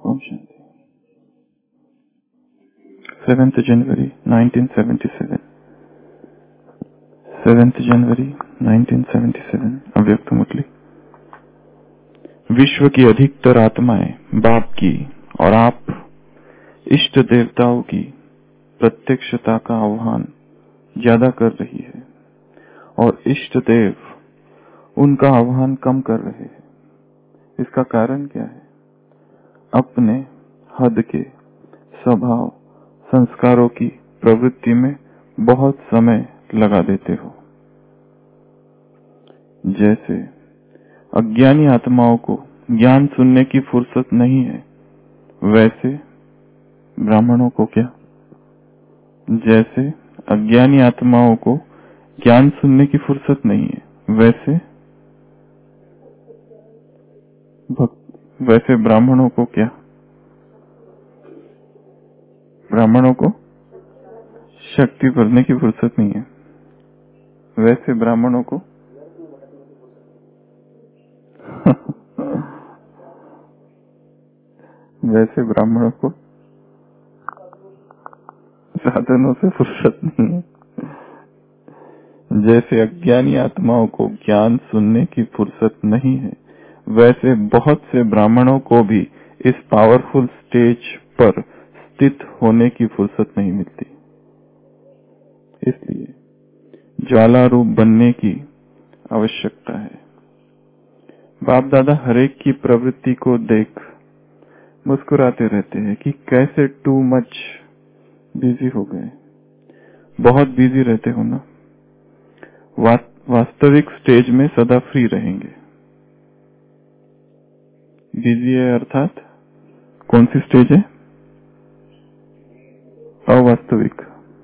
Om Shanti. 7th जनवरी 1977 7th जनवरी 1977 अव्यक्त मुरली। विश्व की अधिकतर आत्माएं बाप की और आप इष्ट देवताओं की प्रत्यक्षता का आह्वान ज्यादा कर रही है और इष्ट देव उनका आह्वान कम कर रहे हैं। इसका कारण क्या है? अपने हद के स्वभाव संस्कारों की प्रवृत्ति में बहुत समय लगा देते हो। जैसे अज्ञानी आत्माओं को ज्ञान सुनने की फुर्सत नहीं है, वैसे ब्राह्मणों को क्या? जैसे अज्ञानी आत्माओं को ज्ञान सुनने की फुर्सत नहीं है, वैसे ब्राह्मणों को क्या? ब्राह्मणों को शक्ति भरने की फुर्सत नहीं है, वैसे ब्राह्मणों को वैसे ब्राह्मणों को साधनों से फुर्सत नहीं है। जैसे अज्ञानी आत्माओं को ज्ञान सुनने की फुर्सत नहीं है, वैसे बहुत से ब्राह्मणों को भी इस पावरफुल स्टेज पर स्थित होने की फुर्सत नहीं मिलती। इसलिए ज्वाला रूप बनने की आवश्यकता है। बाप दादा हरेक की प्रवृत्ति को देख मुस्कुराते रहते हैं कि कैसे टू मच बिजी हो गए। बहुत बिजी रहते हो ना। वास्तविक स्टेज में सदा फ्री रहेंगे। बिजी है अर्थात कौन सी स्टेज है? अवास्तविक।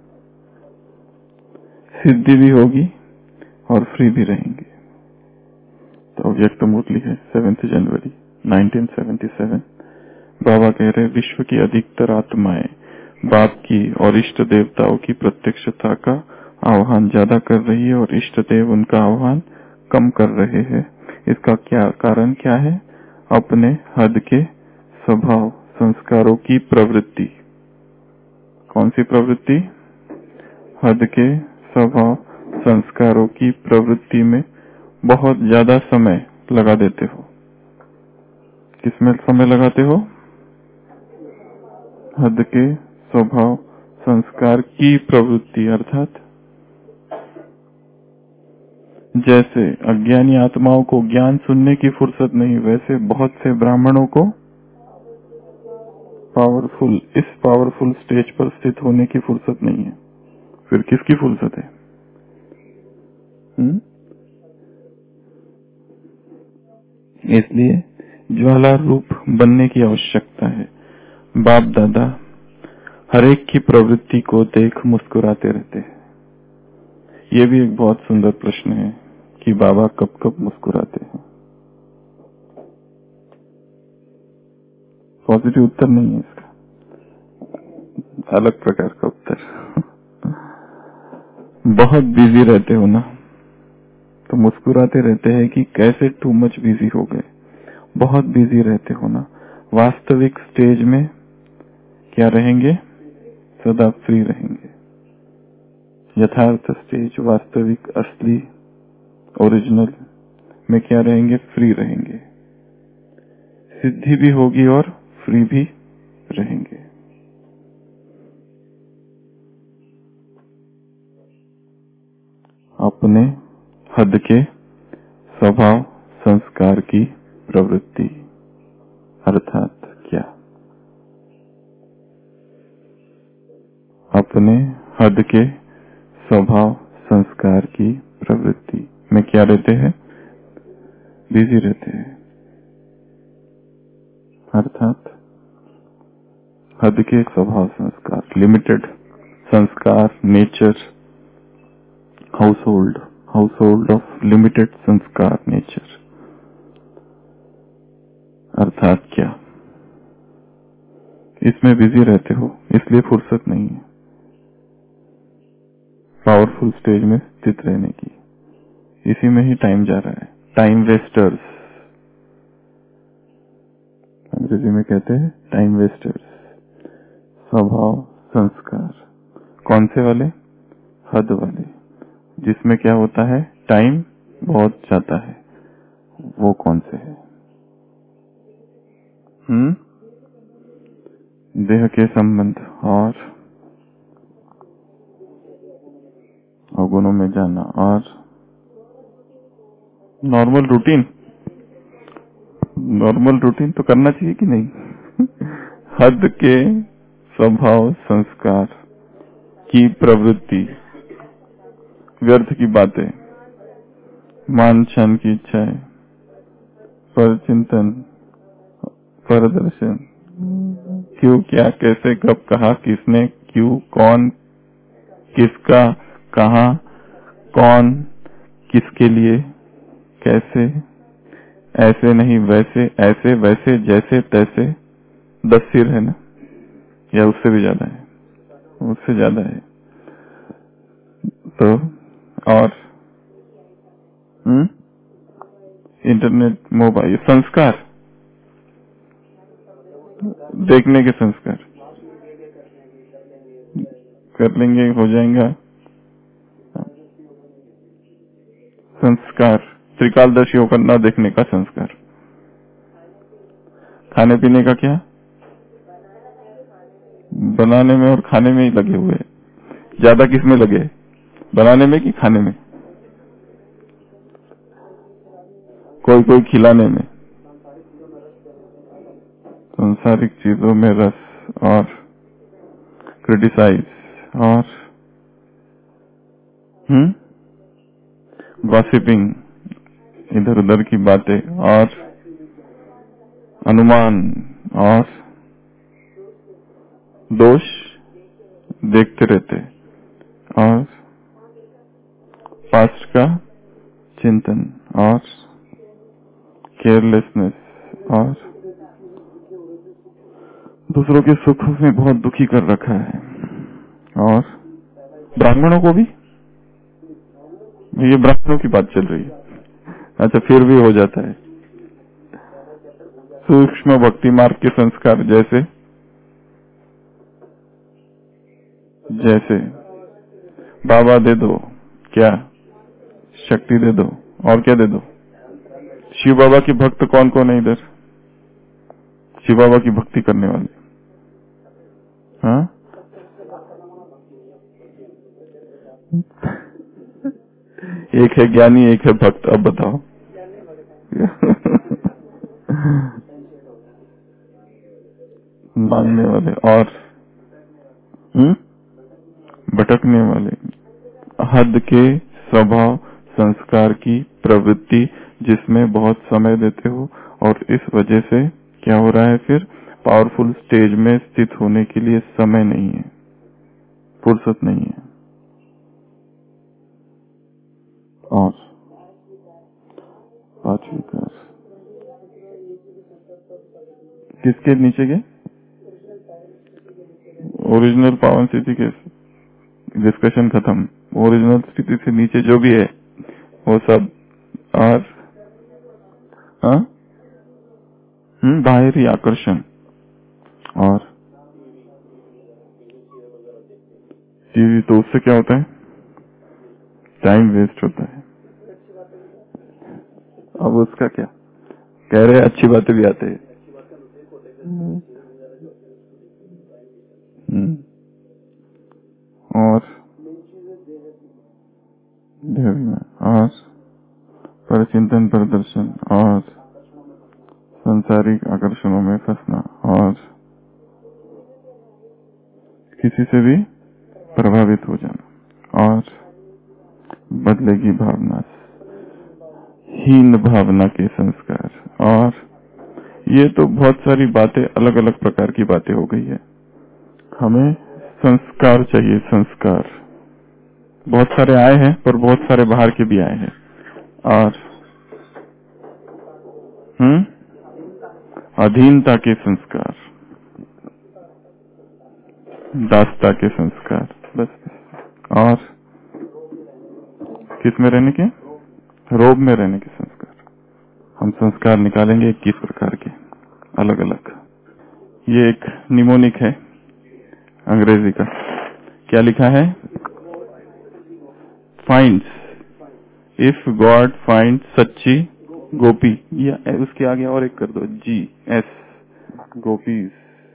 सिद्धि भी होगी और फ्री भी रहेंगे। तो अव्यक्त मुरली है 7th जनवरी 1977। बाबा कह रहे विश्व की अधिकतर आत्माएं बाप की और इष्ट देवताओं की प्रत्यक्षता का आह्वान ज्यादा कर रही है और इष्ट देव उनका आह्वान कम कर रहे हैं। इसका क्या कारण क्या है? अपने हद के स्वभाव संस्कारों की प्रवृत्ति। कौन सी प्रवृत्ति? हद के स्वभाव संस्कारों की प्रवृत्ति में बहुत ज्यादा समय लगा देते हो। किसमें समय लगाते हो? हद के स्वभाव संस्कार की प्रवृत्ति अर्थात जैसे अज्ञानी आत्माओं को ज्ञान सुनने की फुर्सत नहीं, वैसे बहुत से ब्राह्मणों को इस पावरफुल स्टेज पर स्थित होने की फुर्सत नहीं है। फिर किसकी फुर्सत है? इसलिए ज्वाला रूप बनने की आवश्यकता है। बाप दादा हरेक की प्रवृत्ति को देख मुस्कुराते रहते हैं। ये भी एक बहुत सुंदर प्रश्न है कि बाबा कब कब मुस्कुराते हैं। पॉजिटिव उत्तर नहीं है इसका, अलग प्रकार का उत्तर। बहुत बिजी रहते हो ना, तो मुस्कुराते रहते हैं कि कैसे टू मच बिजी हो गए। बहुत बिजी रहते हो ना, वास्तविक स्टेज में क्या रहेंगे? सदा फ्री रहेंगे। यथार्थ स्टेज, वास्तविक, असली, ओरिजिनल में क्या रहेंगे? फ्री रहेंगे। सिद्धि भी होगी और फ्री भी रहेंगे। अपने हद के स्वभाव संस्कार की प्रवृत्ति अर्थात क्या? अपने हद के स्वभाव संस्कार की प्रवृत्ति में क्या रहते हैं? बिजी रहते हैं। अर्थात हद के स्वभाव संस्कार, लिमिटेड संस्कार, नेचर, हाउसहोल्ड ऑफ लिमिटेड संस्कार नेचर अर्थात क्या? इसमें बिजी रहते हो, इसलिए फुर्सत नहीं है पावरफुल स्टेज में स्थित रहने की। इसी में ही टाइम जा रहा है। Time wasters. अंग्रेजी में कहते हैं टाइम वेस्टर्स। स्वभाव संस्कार कौन से वाले? हद वाले, जिसमें क्या होता है, टाइम बहुत जाता है, वो कौन से है? देह के संबंध और अवगुणों में जाना और नॉर्मल रूटीन। नॉर्मल रूटीन तो करना चाहिए कि नहीं? हद के स्वभाव संस्कार की प्रवृत्ति, व्यर्थ की बातें, मान शान की इच्छाएं, पर चिंतन, परदर्शन, क्यों, क्या, कैसे, कब, कहा, किसने, क्यों, कौन, किसका, कहा, कौन, किसके लिए, कैसे, ऐसे नहीं वैसे, ऐसे वैसे, जैसे तैसे। 10 सिर है ना, या उससे भी ज्यादा है? उससे ज्यादा है। तो और इंटरनेट, मोबाइल, संस्कार, देखने के संस्कार, कर लेंगे, हो जाएगा। संस्कार, त्रिकालदर्शी होकर न देखने का संस्कार। खाने पीने का क्या? बनाने में और खाने में ही लगे हुए। ज्यादा किस में लगे, बनाने में कि खाने में? कोई कोई खिलाने में। सांसारिक चीजों में रस और क्रिटिसाइज और गॉसिपिंग, इधर उधर की बातें और अनुमान और दोष देखते रहते और पास्ट का चिंतन और केयरलेसनेस और दूसरों के सुख में बहुत दुखी कर रखा है। और ब्राह्मणों को भी, ये ब्राह्मणों की बात चल रही है। अच्छा, फिर भी हो जाता है। सूक्ष्म भक्ति मार्ग के संस्कार जैसे जैसे बाबा दे दो, क्या शक्ति दे दो, और क्या दे दो? शिव बाबा की भक्त कौन कौन है इधर? शिव बाबा की भक्ति करने वाले? हाँ, एक है ज्ञानी, एक है भक्त। अब बताओ। मानने वाले और भटकने वाले। हद के स्वभाव संस्कार की प्रवृत्ति, जिसमें बहुत समय देते हो और इस वजह से क्या हो रहा है, फिर पावरफुल स्टेज में स्थित होने के लिए समय नहीं है, फुर्सत नहीं है। और पांचवी क्लास किसके नीचे गए? ओरिजिनल पावन स्थिति के डिस्कशन खत्म। ओरिजिनल स्थिति से नीचे जो भी है वो सब और बाहरी आकर्षण और टीवी, तो उससे क्या होता है? टाइम वेस्ट होता है। अब उसका क्या कह रहे हैं? अच्छी बातें भी आते हैं। और परचिंतन, प्रदर्शन और सांसारिक आकर्षणों में फंसना और किसी से भी प्रभावित हो जाना और बदले की भावना, हीन भावना के संस्कार। और ये तो बहुत सारी बातें, अलग अलग प्रकार की बातें हो गई है। हमें संस्कार चाहिए। संस्कार बहुत सारे आए हैं, पर बहुत सारे बाहर के भी आए हैं। और अधीनता के संस्कार, दासता के संस्कार, बस। और किस में रहने के? रोब में रहने के संस्कार। हम संस्कार निकालेंगे 21 प्रकार के, अलग अलग। ये एक निमोनिक है अंग्रेजी का। क्या लिखा है? फाइंड्स, इफ गॉड फाइंड सच्ची गोपी, या उसके आगे और एक कर दो, GS, गोपीज।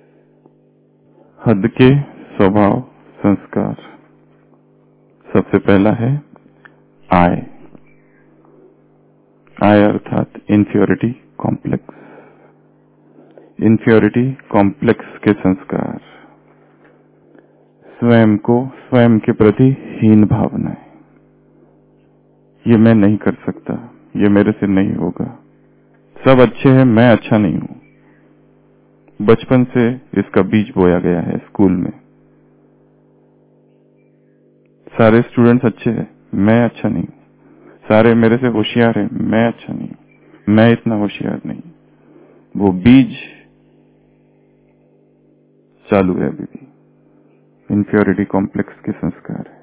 हद के स्वभाव संस्कार। सबसे पहला है I अर्थात इंफ्योरिटी कॉम्प्लेक्स। इंफ्योरिटी कॉम्प्लेक्स के संस्कार, स्वयं को, स्वयं के प्रति हीन भावनाएं। ये मैं नहीं कर सकता, ये मेरे से नहीं होगा, सब अच्छे हैं, मैं अच्छा नहीं हूं। बचपन से इसका बीज बोया गया है स्कूल में। सारे स्टूडेंट्स अच्छे हैं, मैं अच्छा नहीं हूं। सारे मेरे से होशियार हैं, मैं अच्छा नहीं हूं, मैं इतना होशियार नहीं। वो बीज चालू है अभी भी। इंफ्योरिटी कॉम्प्लेक्स के संस्कार है।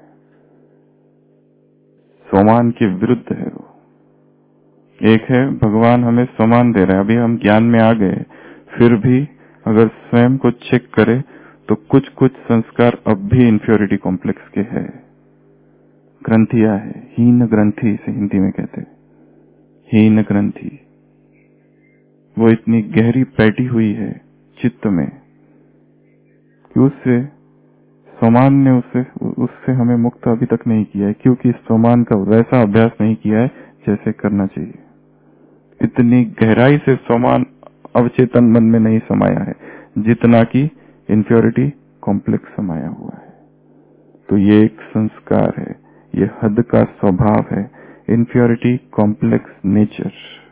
स्वमान के विरुद्ध है वो। एक है भगवान हमें स्वमान दे रहा है, अभी हम ज्ञान में आ गए, फिर भी अगर स्वयं को चेक करें तो कुछ कुछ संस्कार अब भी इंफ्योरिटी कॉम्प्लेक्स के है। ग्रंथियां है, हीन ग्रंथि इसे हिंदी में कहते हैं, हीन ग्रंथि। वो इतनी गहरी बैठी हुई है चित्त में कि उससे स्वमान ने उससे हमें मुक्त अभी तक नहीं किया है, क्योंकि स्वमान का वैसा अभ्यास नहीं किया है जैसे करना चाहिए। इतनी गहराई से स्वमान अवचेतन मन में नहीं समाया है जितना कि इंफ्योरिटी कॉम्प्लेक्स समाया हुआ है। तो ये एक संस्कार है, ये हद का स्वभाव है, इंफ्योरिटी कॉम्प्लेक्स नेचर।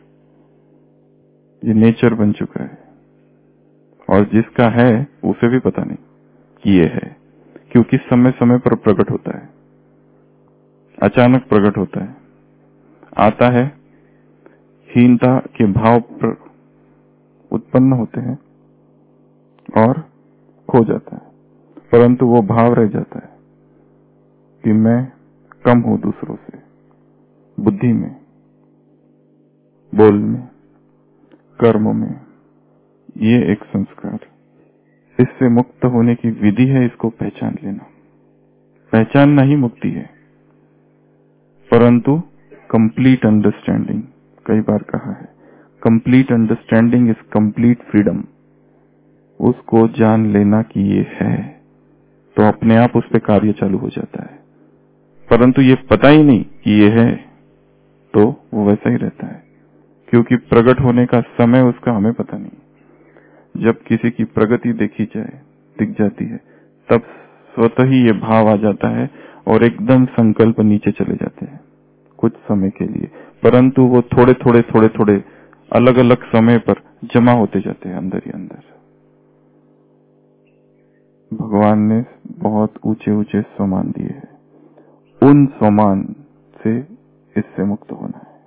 ये नेचर बन चुका है और जिसका है उसे भी पता नहीं कि ये है, क्योंकि समय समय पर प्रकट होता है, अचानक प्रकट होता है, आता है, हीनता के भाव उत्पन्न होते हैं और खो जाता है, परंतु वो भाव रह जाता है कि मैं कम हूं दूसरों से, बुद्धि में, बोल में, कर्म में। ये एक संस्कार, इससे मुक्त होने की विधि है, इसको पहचान लेना। पहचानना ही मुक्ति है, परंतु कंप्लीट अंडरस्टैंडिंग, कई बार कहा है, complete understanding is complete freedom. उसको जान लेना कि ये है तो अपने आप उस पर कार्य चालू हो जाता है, परंतु ये पता ही नहीं कि ये है तो वो वैसा ही रहता है, क्योंकि प्रकट होने का समय उसका हमें पता नहीं। जब किसी की प्रगति देखी जाए, दिख जाती है, तब स्वतः ही ये भाव आ जाता है और एकदम संकल्प नीचे चले जाते हैं कुछ समय के लिए, परंतु वो थोड़े थोड़े थोड़े थोड़े अलग अलग समय पर जमा होते जाते हैं अंदर ही अंदर। भगवान ने बहुत ऊंचे ऊंचे स्वमान दिए हैं, उन स्वमान से इससे मुक्त होना है।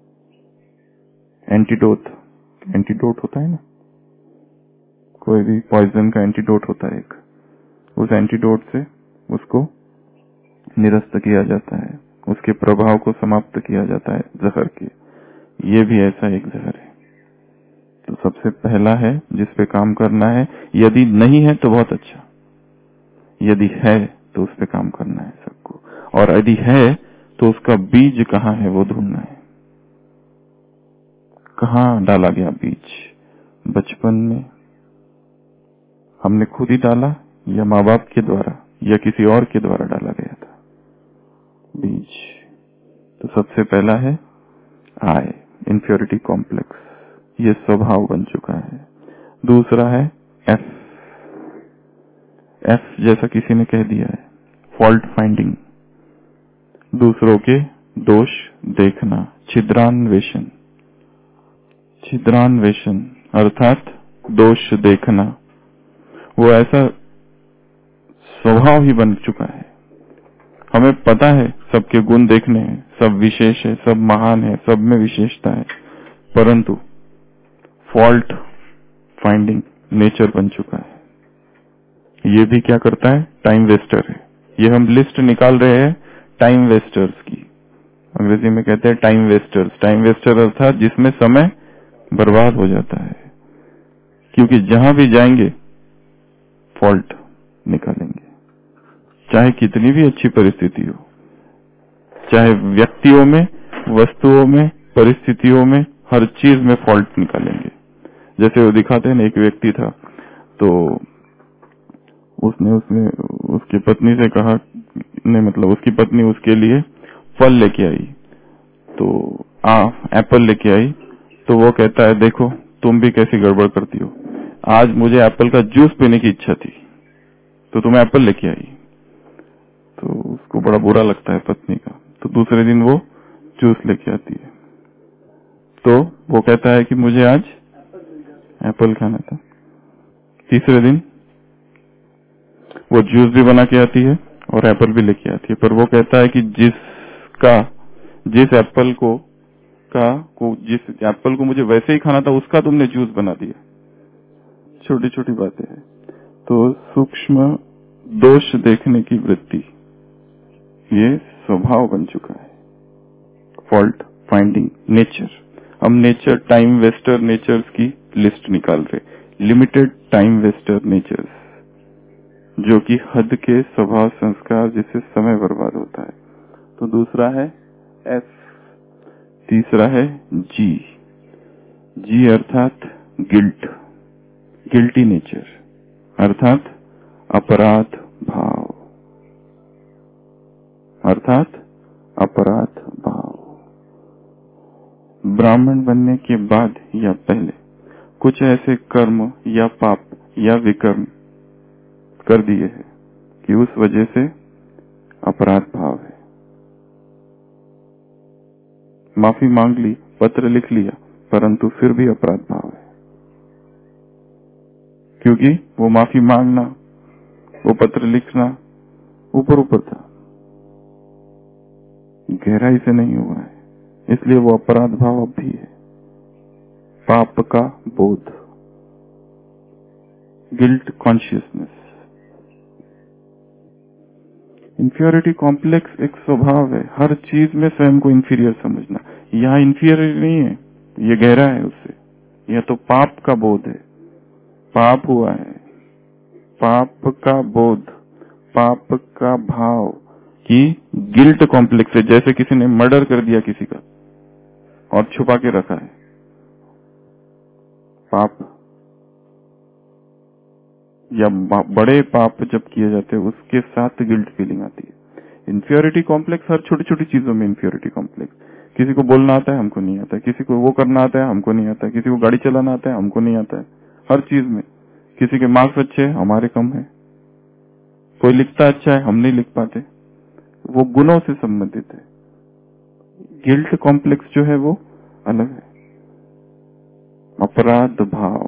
एंटीडोट होता है ना, कोई भी पॉइजन का एंटीडोट होता है एक, उस एंटीडोट से उसको निरस्त किया जाता है, उसके प्रभाव को समाप्त किया जाता है जहर के। ये भी ऐसा एक जहर है। तो सबसे पहला है जिस पे काम करना है, यदि नहीं है तो बहुत अच्छा, यदि है तो उस पे काम करना है सबको, और यदि है तो उसका बीज कहाँ है वो ढूंढना है। कहाँ डाला गया बीज? बचपन में हमने खुद ही डाला या माँ बाप के द्वारा या किसी और के द्वारा डाला गया था बीज? तो सबसे पहला है I, इंफ्योरिटी कॉम्प्लेक्स, ये स्वभाव बन चुका है। दूसरा है F जैसा किसी ने कह दिया है, फॉल्ट फाइंडिंग, दूसरों के दोष देखना, छिद्रान्वेषण। छिद्रान्वेषण अर्थात दोष देखना, वो ऐसा स्वभाव ही बन चुका है। हमें पता है सबके गुण देखने हैं, सब विशेष है, सब महान है, सब में विशेषता है, परंतु फॉल्ट फाइंडिंग नेचर बन चुका है। ये भी क्या करता है? टाइम वेस्टर है। ये हम लिस्ट निकाल रहे हैं टाइम वेस्टर्स की, अंग्रेजी में कहते हैं टाइम वेस्टर्स। टाइम वेस्टर अर्थात जिसमें समय बर्बाद हो जाता है, क्योंकि जहां भी जाएंगे फॉल्ट निकालेंगे, चाहे कितनी भी अच्छी परिस्थिति हो, चाहे व्यक्तियों में, वस्तुओं में, परिस्थितियों में, हर चीज में फॉल्ट निकालेंगे। जैसे वो दिखाते हैं ना, एक व्यक्ति था तो उसने उसकी पत्नी से कहा, नहीं मतलब उसकी पत्नी उसके लिए फल लेके आई, तो एप्पल लेके आई, तो वो कहता है देखो तुम भी कैसी गड़बड़ करती हो, आज मुझे एप्पल का जूस पीने की इच्छा थी तो तुम एप्पल लेके आई। तो उसको बड़ा बुरा लगता है पत्नी का, तो दूसरे दिन वो जूस लेके आती है, तो वो कहता है कि मुझे आज एप्पल खाना था। तीसरे दिन वो जूस भी बना के आती है और एप्पल भी लेके आती है, पर वो कहता है कि जिस एप्पल जिस एप्पल को मुझे वैसे ही खाना था उसका तुमने जूस बना दिया। छोटी छोटी बातें हैं। तो सूक्ष्म दोष देखने की वृत्ति ये स्वभाव बन चुका है। फॉल्ट फाइंडिंग नेचर, हम नेचर टाइम वेस्टर नेचर्स की लिस्ट निकाल रहे, लिमिटेड टाइम वेस्टर नेचर्स, जो कि हद के स्वभाव संस्कार जिससे समय बर्बाद होता है। तो दूसरा है एफ, तीसरा है जी अर्थात गिल्ट, गिल्टी नेचर अर्थात अपराध भाव, अर्थात अपराध भाव। ब्राह्मण बनने के बाद या पहले कुछ ऐसे कर्म या पाप या विकर्म कर दिए हैं कि उस वजह से अपराध भाव है। माफी मांग ली, पत्र लिख लिया, परंतु फिर भी अपराध भाव है, क्योंकि वो माफी मांगना, वो पत्र लिखना ऊपर ऊपर था, गहराई से नहीं हुआ है, इसलिए वो अपराध भाव अब भी है। पाप का बोध, गिल्ट कॉन्शियसनेस। इंफीरियरिटी कॉम्प्लेक्स एक स्वभाव है, हर चीज में स्वयं को इंफीरियर समझना। यहाँ इंफीरियर नहीं है, ये गहरा है उससे। यह तो पाप का बोध है, पाप हुआ है, पाप का बोध, पाप का भाव की गिल्ट कॉम्प्लेक्स है। जैसे किसी ने मर्डर कर दिया किसी का और छुपा के रखा है, पाप, या बड़े पाप जब किए जाते हैं उसके साथ गिल्ट फीलिंग आती है। इंफीरियरिटी कॉम्प्लेक्स हर छोटी छोटी चीजों में इंफीरियरिटी कॉम्प्लेक्स। किसी को बोलना आता है, हमको नहीं आता है, किसी को वो करना आता है, हमको नहीं आता है, किसी को गाड़ी चलाना आता है, हमको नहीं आता है, हर चीज में। किसी के मार्क्स अच्छे हैं, हमारे कम है, कोई लिखता अच्छा है, हम नहीं लिख पाते, वो गुणों से संबंधित है। गिल्ट कॉम्प्लेक्स जो है वो अलग है, अपराध भाव,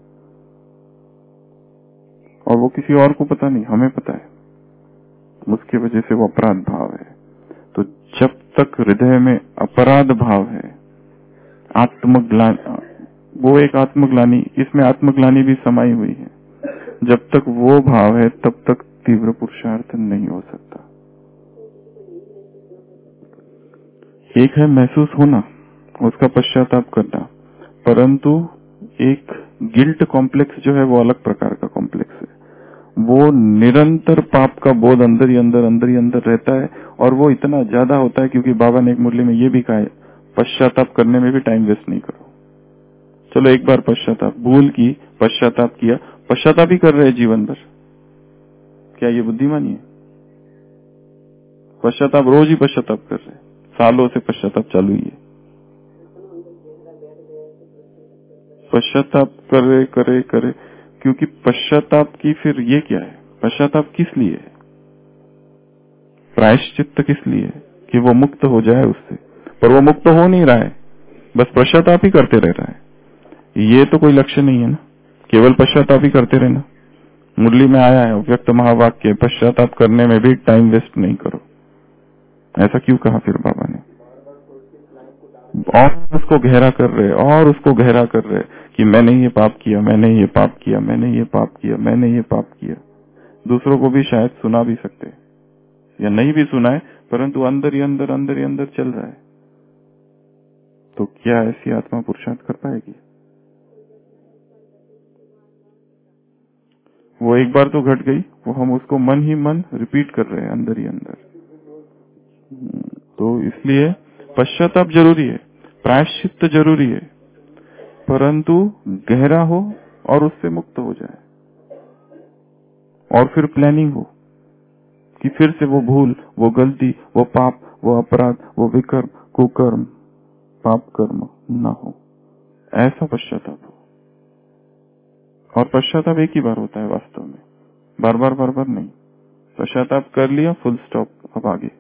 और वो किसी और को पता नहीं, हमें पता है, उसकी वजह से वो अपराध भाव है। तो जब तक हृदय में अपराध भाव है, आत्मग्लानि, वो एक आत्मग्लानि, इसमें आत्मग्लानि भी समाई हुई है, जब तक वो भाव है तब तक तीव्र पुरुषार्थ नहीं हो सकता। एक है महसूस होना, उसका पश्चाताप करना, परंतु एक गिल्ट कॉम्प्लेक्स जो है वो अलग प्रकार का कॉम्प्लेक्स है। वो निरंतर पाप का बोध अंदर ही अंदर रहता है, और वो इतना ज्यादा होता है क्योंकि बाबा ने एक मुरली में ये भी कहा है, पश्चाताप करने में भी टाइम वेस्ट नहीं करो। चलो एक बार पश्चाताप, भूल की, पश्चाताप किया, पश्चाताप ही कर रहे हैं जीवन भर, क्या ये बुद्धिमानी है? पश्चाताप रोज ही पश्चाताप कर रहे हैं, सालों से पश्चाताप चालू ही है। पश्चाताप करे, क्योंकि पश्चाताप की फिर ये क्या है, पश्चाताप किस लिए है, प्रायश्चित्त किस लिए है? कि वो मुक्त हो जाए उससे, पर वो मुक्त हो नहीं रहा है, बस पश्चाताप ही करते रह रहा है। ये तो कोई लक्ष्य नहीं है ना, केवल पश्चाताप ही करते रहना। मुरली में आया है अव्यक्त महावाक्य, पश्चाताप करने में भी टाइम वेस्ट नहीं करो। ऐसा क्यों कहा फिर बाबा ने? और उसको गहरा कर रहे, और उसको गहरा कर रहे कि मैंने ये पाप किया, मैंने ये पाप किया, मैंने ये पाप किया, मैंने ये पाप किया। दूसरों को भी शायद सुना भी सकते या नहीं भी सुना है, परंतु अंदर ही अंदर चल रहा है। तो क्या ऐसी आत्मा पुरुषार्थ कर पाएगी? वो एक बार तो घट गई, वो हम उसको मन ही मन रिपीट कर रहे हैं अंदर ही अंदर। तो इसलिए पश्चाताप जरूरी है, प्रायश्चित्त जरूरी है, परंतु गहरा हो और उससे मुक्त हो जाए, और फिर प्लानिंग हो कि फिर से वो भूल, वो गलती, वो पाप, वो अपराध, वो विकर्म, कुकर्म, पाप कर्म ना हो। ऐसा पश्चाताप हो। और पश्चाताप एक ही बार होता है वास्तव में, बार बार नहीं। पश्चाताप कर लिया, फुल स्टॉप, अब आगे।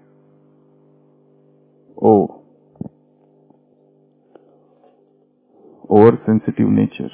Over sensitive nature.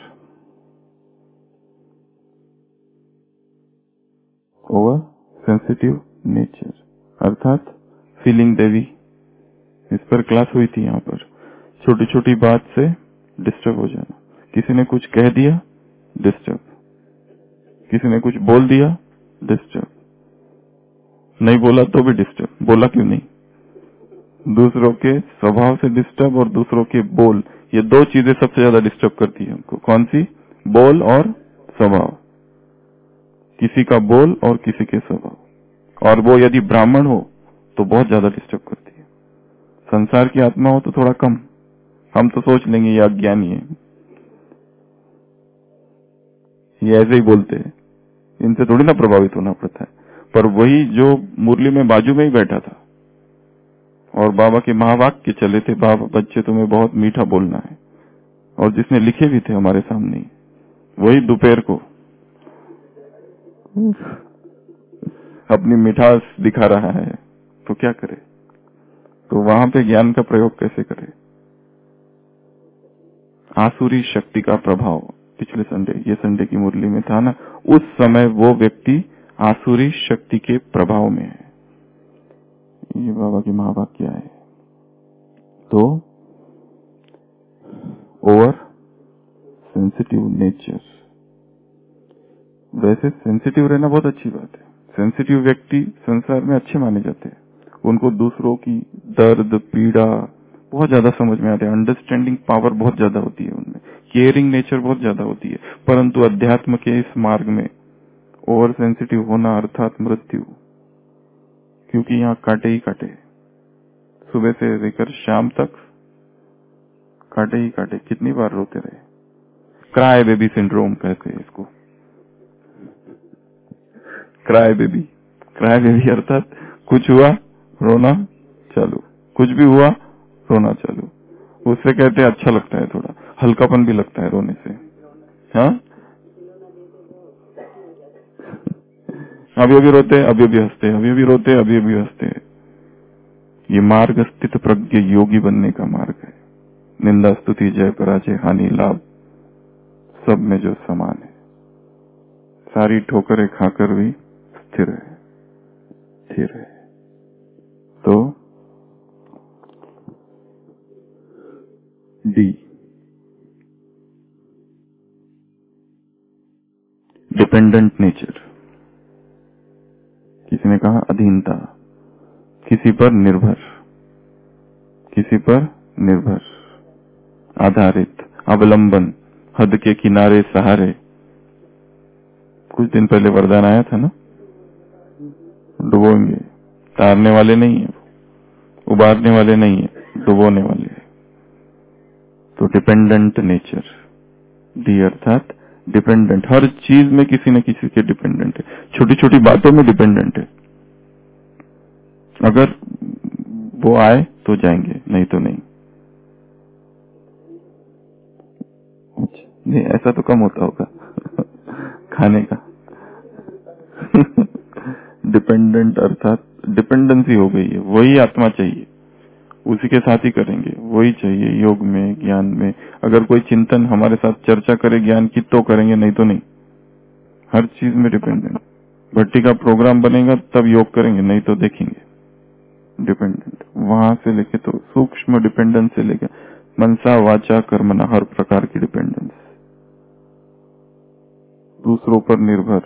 Over sensitive nature अर्थात फीलिंग देवी। इस पर क्लास हुई थी यहाँ पर। छोटी छोटी बात से डिस्टर्ब हो जाना। किसी ने कुछ कह दिया, डिस्टर्ब। किसी ने कुछ बोल दिया, डिस्टर्ब। नहीं बोला तो भी डिस्टर्ब। बोला क्यों नहीं? दूसरों के स्वभाव से डिस्टर्ब और दूसरों के बोल, ये दो चीजें सबसे ज्यादा डिस्टर्ब करती है हमको। कौन सी? बोल और स्वभाव। किसी का बोल और किसी के स्वभाव। और वो यदि ब्राह्मण हो तो बहुत ज्यादा डिस्टर्ब करती है। संसार की आत्मा हो तो थोड़ा कम, हम तो सोच लेंगे ये अज्ञानी है, ये ऐसे ही बोलते हैं, इनसे थोड़ी ना प्रभावित होना पड़ता है। पर वही जो मुरली में बाजू में ही बैठा था और बाबा के महावाक्य चले थे, बाबा बच्चे तुम्हें बहुत मीठा बोलना है, और जिसने लिखे भी थे हमारे सामने, वही दोपहर को अपनी मिठास दिखा रहा है, तो क्या करे? तो वहां पे ज्ञान का प्रयोग कैसे करे? आसुरी शक्ति का प्रभाव पिछले संडे, ये संडे की मुरली में था ना, उस समय वो व्यक्ति आसुरी शक्ति के प्रभाव में है। ये बाबा की महावाक्य है। तो ओवर सेंसिटिव नेचर। वैसे सेंसिटिव रहना बहुत अच्छी बात है। सेंसिटिव व्यक्ति संसार में अच्छे माने जाते हैं। उनको दूसरों की दर्द पीड़ा बहुत ज्यादा समझ में आते हैं। अंडरस्टैंडिंग पावर बहुत ज्यादा होती है उनमें। केयरिंग नेचर बहुत ज्यादा होती है। परंतु अध्यात्म के इस मार्ग में ओवर सेंसिटिव होना अर्थात मृत्यु। क्योंकि यहाँ काटे ही काटे, सुबह से लेकर शाम तक काटे ही काटे। कितनी बार रोते रहे। क्राई बेबी सिंड्रोम कहते हैं इसको। Cry baby. क्राई बेबी अर्थात कुछ हुआ रोना चालू, कुछ भी हुआ रोना चालू। उससे कहते हैं अच्छा लगता है, थोड़ा हल्कापन भी लगता है रोने से। हाँ, अभी अभी रोते, अभी अभी हंसते, अभी अभी रोते, अभी अभी हंसते। ये मार्ग स्थित प्रज्ञ योगी बनने का मार्ग है। निंदा स्तुति जय पराजय हानि लाभ सब में जो समान है। सारी ठोकरें खाकर भी स्थिर है, स्थिर है। तो डी, डिपेंडेंट नेचर। किसी ने कहा अधीनता, किसी पर निर्भर, किसी पर निर्भर, आधारित, अवलंबन, हद के किनारे सहारे। कुछ दिन पहले वरदान आया था ना, डुबोएंगे। तारने वाले नहीं है, उबारने वाले नहीं है, डुबोने वाले है। तो डिपेंडेंट नेचर, डी अर्थात डिपेंडेंट। हर चीज में किसी न किसी के डिपेंडेंट है। छोटी छोटी बातों में डिपेंडेंट है। अगर वो आए तो जाएंगे, नहीं तो नहीं। अच्छा, नहीं ऐसा तो कम होता होगा खाने का डिपेंडेंट अर्थात डिपेंडेंसी हो गई है। वही आत्मा चाहिए, उसी के साथ ही करेंगे, वही चाहिए। योग में, ज्ञान में अगर कोई चिंतन हमारे साथ चर्चा करे ज्ञान की तो करेंगे, नहीं तो नहीं। हर चीज में डिपेंडेंट। भट्टी का प्रोग्राम बनेगा तब योग करेंगे, नहीं तो देखेंगे। डिपेंडेंट वहां से लेके तो सूक्ष्म डिपेंडेंस से लेकर मनसा वाचा कर्मना, हर प्रकार की डिपेंडेंस। दूसरों पर निर्भर,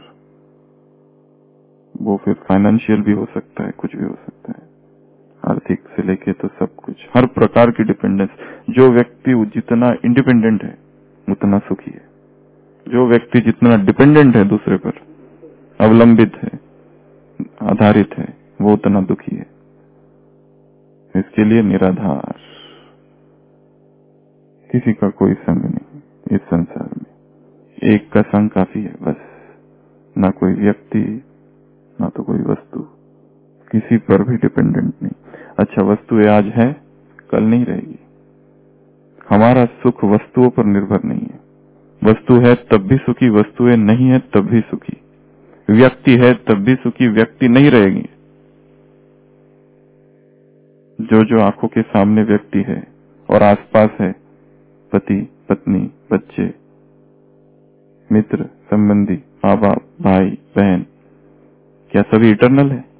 वो फिर फाइनेंशियल भी हो सकता है, कुछ भी हो सकता है, आर्थिक से लेके तो सब कुछ, हर प्रकार की डिपेंडेंस। जो व्यक्ति जितना इंडिपेंडेंट है उतना सुखी है। जो व्यक्ति जितना डिपेंडेंट है दूसरे पर अवलंबित है, आधारित है, वो उतना दुखी है। इसके लिए निराधार, किसी का कोई संग नहीं इस संसार में। एक का संग काफी है बस, ना कोई व्यक्ति, ना तो कोई वस्तु, किसी पर भी डिपेंडेंट नहीं। अच्छा, वस्तुएं आज है, कल नहीं रहेगी। हमारा सुख वस्तुओं पर निर्भर नहीं है। वस्तु है तब भी सुखी, वस्तुएं नहीं है तब भी सुखी। व्यक्ति है तब भी सुखी, व्यक्ति नहीं रहेगी। जो आंखों के सामने व्यक्ति है और आसपास है, पति, पत्नी, बच्चे, मित्र, संबंधी, माँ बाप, भाई, बहन, क्या सभी इटर्नल है?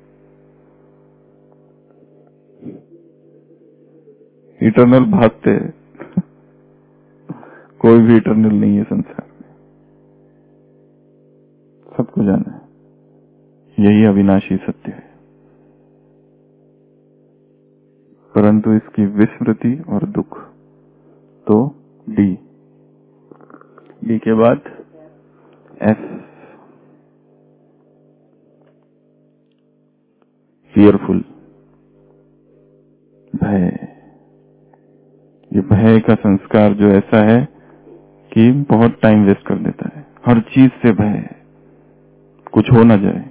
इटर्नल भागते हैं। कोई भी इटर्नल नहीं है संसार में, सबको जाना है। यही अविनाशी सत्य है। परंतु इसकी विस्मृति और दुख। तो डी के बाद एफ, फियरफुल, भय। ये भय का संस्कार जो ऐसा है कि बहुत टाइम वेस्ट कर देता है। हर चीज से भय है, कुछ हो ना जाए।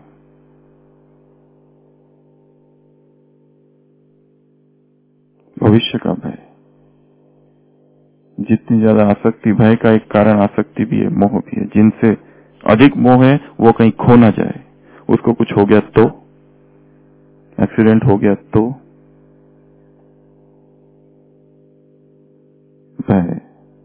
भविष्य का भय। जितनी ज्यादा आसक्ति, भय का एक कारण आसक्ति भी है, मोह भी है। जिनसे अधिक मोह है वो कहीं खो ना जाए, उसको कुछ हो गया तो, एक्सीडेंट हो गया तो भय।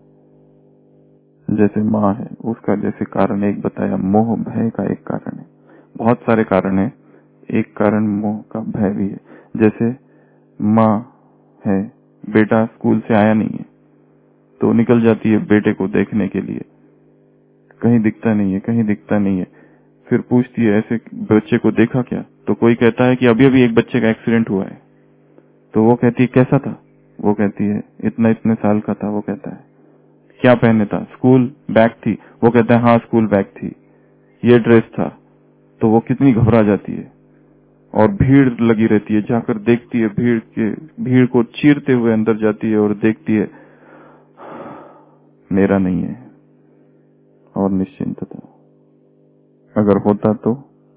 जैसे माँ है, उसका जैसे कारण एक बताया, मोह भय का एक कारण है। बहुत सारे कारण है, एक कारण मोह का भय भी है। जैसे माँ है, बेटा स्कूल से आया नहीं है तो निकल जाती है बेटे को देखने के लिए, कहीं दिखता नहीं है, कहीं दिखता नहीं है। फिर पूछती है ऐसे बच्चे को देखा क्या? तो कोई कहता है कि अभी अभी एक बच्चे का एक्सीडेंट हुआ है। तो वो कहती है कैसा था? वो कहती है इतने साल का था। वो कहता है क्या पहने था? स्कूल बैग थी। वो कहता है हाँ स्कूल बैग थी, ये ड्रेस था। तो वो कितनी घबरा जाती है और भीड़ लगी रहती है, जाकर देखती है, भीड़ को चीरते हुए अंदर जाती है और देखती है मेरा नहीं है, और निश्चिंत था। अगर होता तो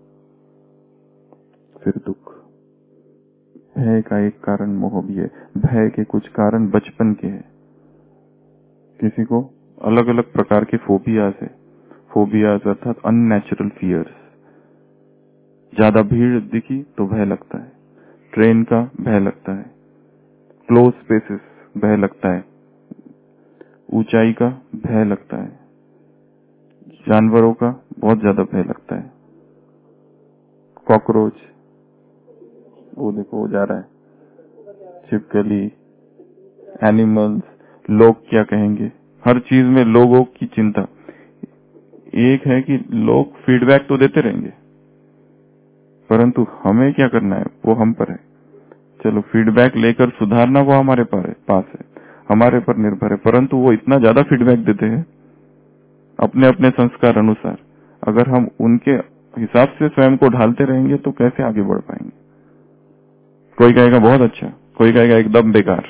फिर दुख। भय का एक कारण मोह भी है। भय के कुछ कारण बचपन के हैं। किसी को अलग अलग प्रकार के फोबियाज है। फोबियाज अर्थात अननेचुरल फियर्स। ज्यादा भीड़ दिखी तो भय लगता है, ट्रेन का भय लगता है, क्लोज स्पेसेस भय लगता है, ऊंचाई का भय लगता है, जानवरों का बहुत ज्यादा भय लगता है, कॉकरोच, वो देखो वो जा रहा है, छिपकली, एनिमल्स, लोग क्या कहेंगे, हर चीज में लोगों की चिंता। एक है कि लोग फीडबैक तो देते रहेंगे, परंतु हमें क्या करना है वो हम पर है। चलो फीडबैक लेकर सुधारना वो हमारे पास है, हमारे पर निर्भर है। परंतु वो इतना ज्यादा फीडबैक देते हैं अपने अपने संस्कार अनुसार। अगर हम उनके हिसाब से स्वयं को ढालते रहेंगे तो कैसे आगे बढ़ पाएंगे? कोई कहेगा बहुत अच्छा, कोई कहेगा एकदम बेकार।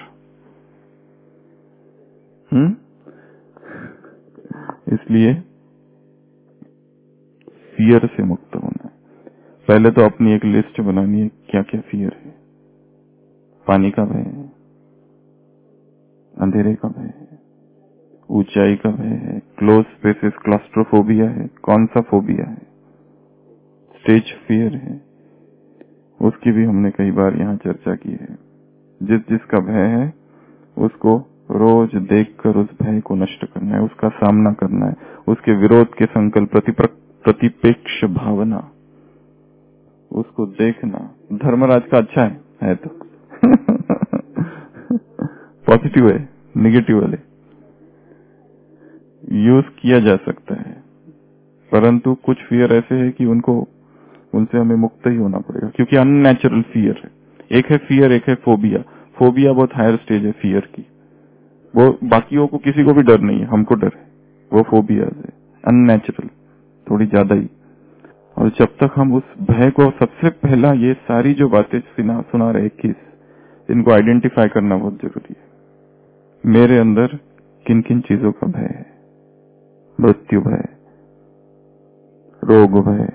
इसलिए फियर से मुक्त होना है। पहले तो अपनी एक लिस्ट बनानी है, क्या क्या फियर है। पानी का भय है, अंधेरे का भय है, ऊंचाई का भय है, क्लोज स्पेसेस क्लॉस्ट्रोफोबिया है, कौन सा फोबिया है, स्टेज फियर है, उसकी भी हमने कई बार यहाँ चर्चा की है। जिसका भय है उसको रोज देखकर उस भय को नष्ट करना है, उसका सामना करना है, उसके विरोध के संकल्प, प्रतिपेक्ष भावना, उसको देखना। धर्मराज का अच्छा है तो पॉजिटिव है, निगेटिव वाले यूज किया जा सकता है। परंतु कुछ फियर ऐसे है कि उनसे हमें मुक्त ही होना पड़ेगा, क्योंकि अननेचुरल फियर है। एक है फियर, एक है फोबिया। फोबिया बहुत हायर स्टेज है फियर की, वो बाकियों को किसी को भी डर नहीं है, हमको डर है, वो फोबिया है अननेचुरल, थोड़ी ज्यादा ही। और जब तक हम उस भय को, सबसे पहला ये सारी जो बातें सुना रहे 21, इनको आइडेंटिफाई करना बहुत जरूरी है। मेरे अंदर किन किन चीजों का भय है? मृत्यु भय, रोग भय।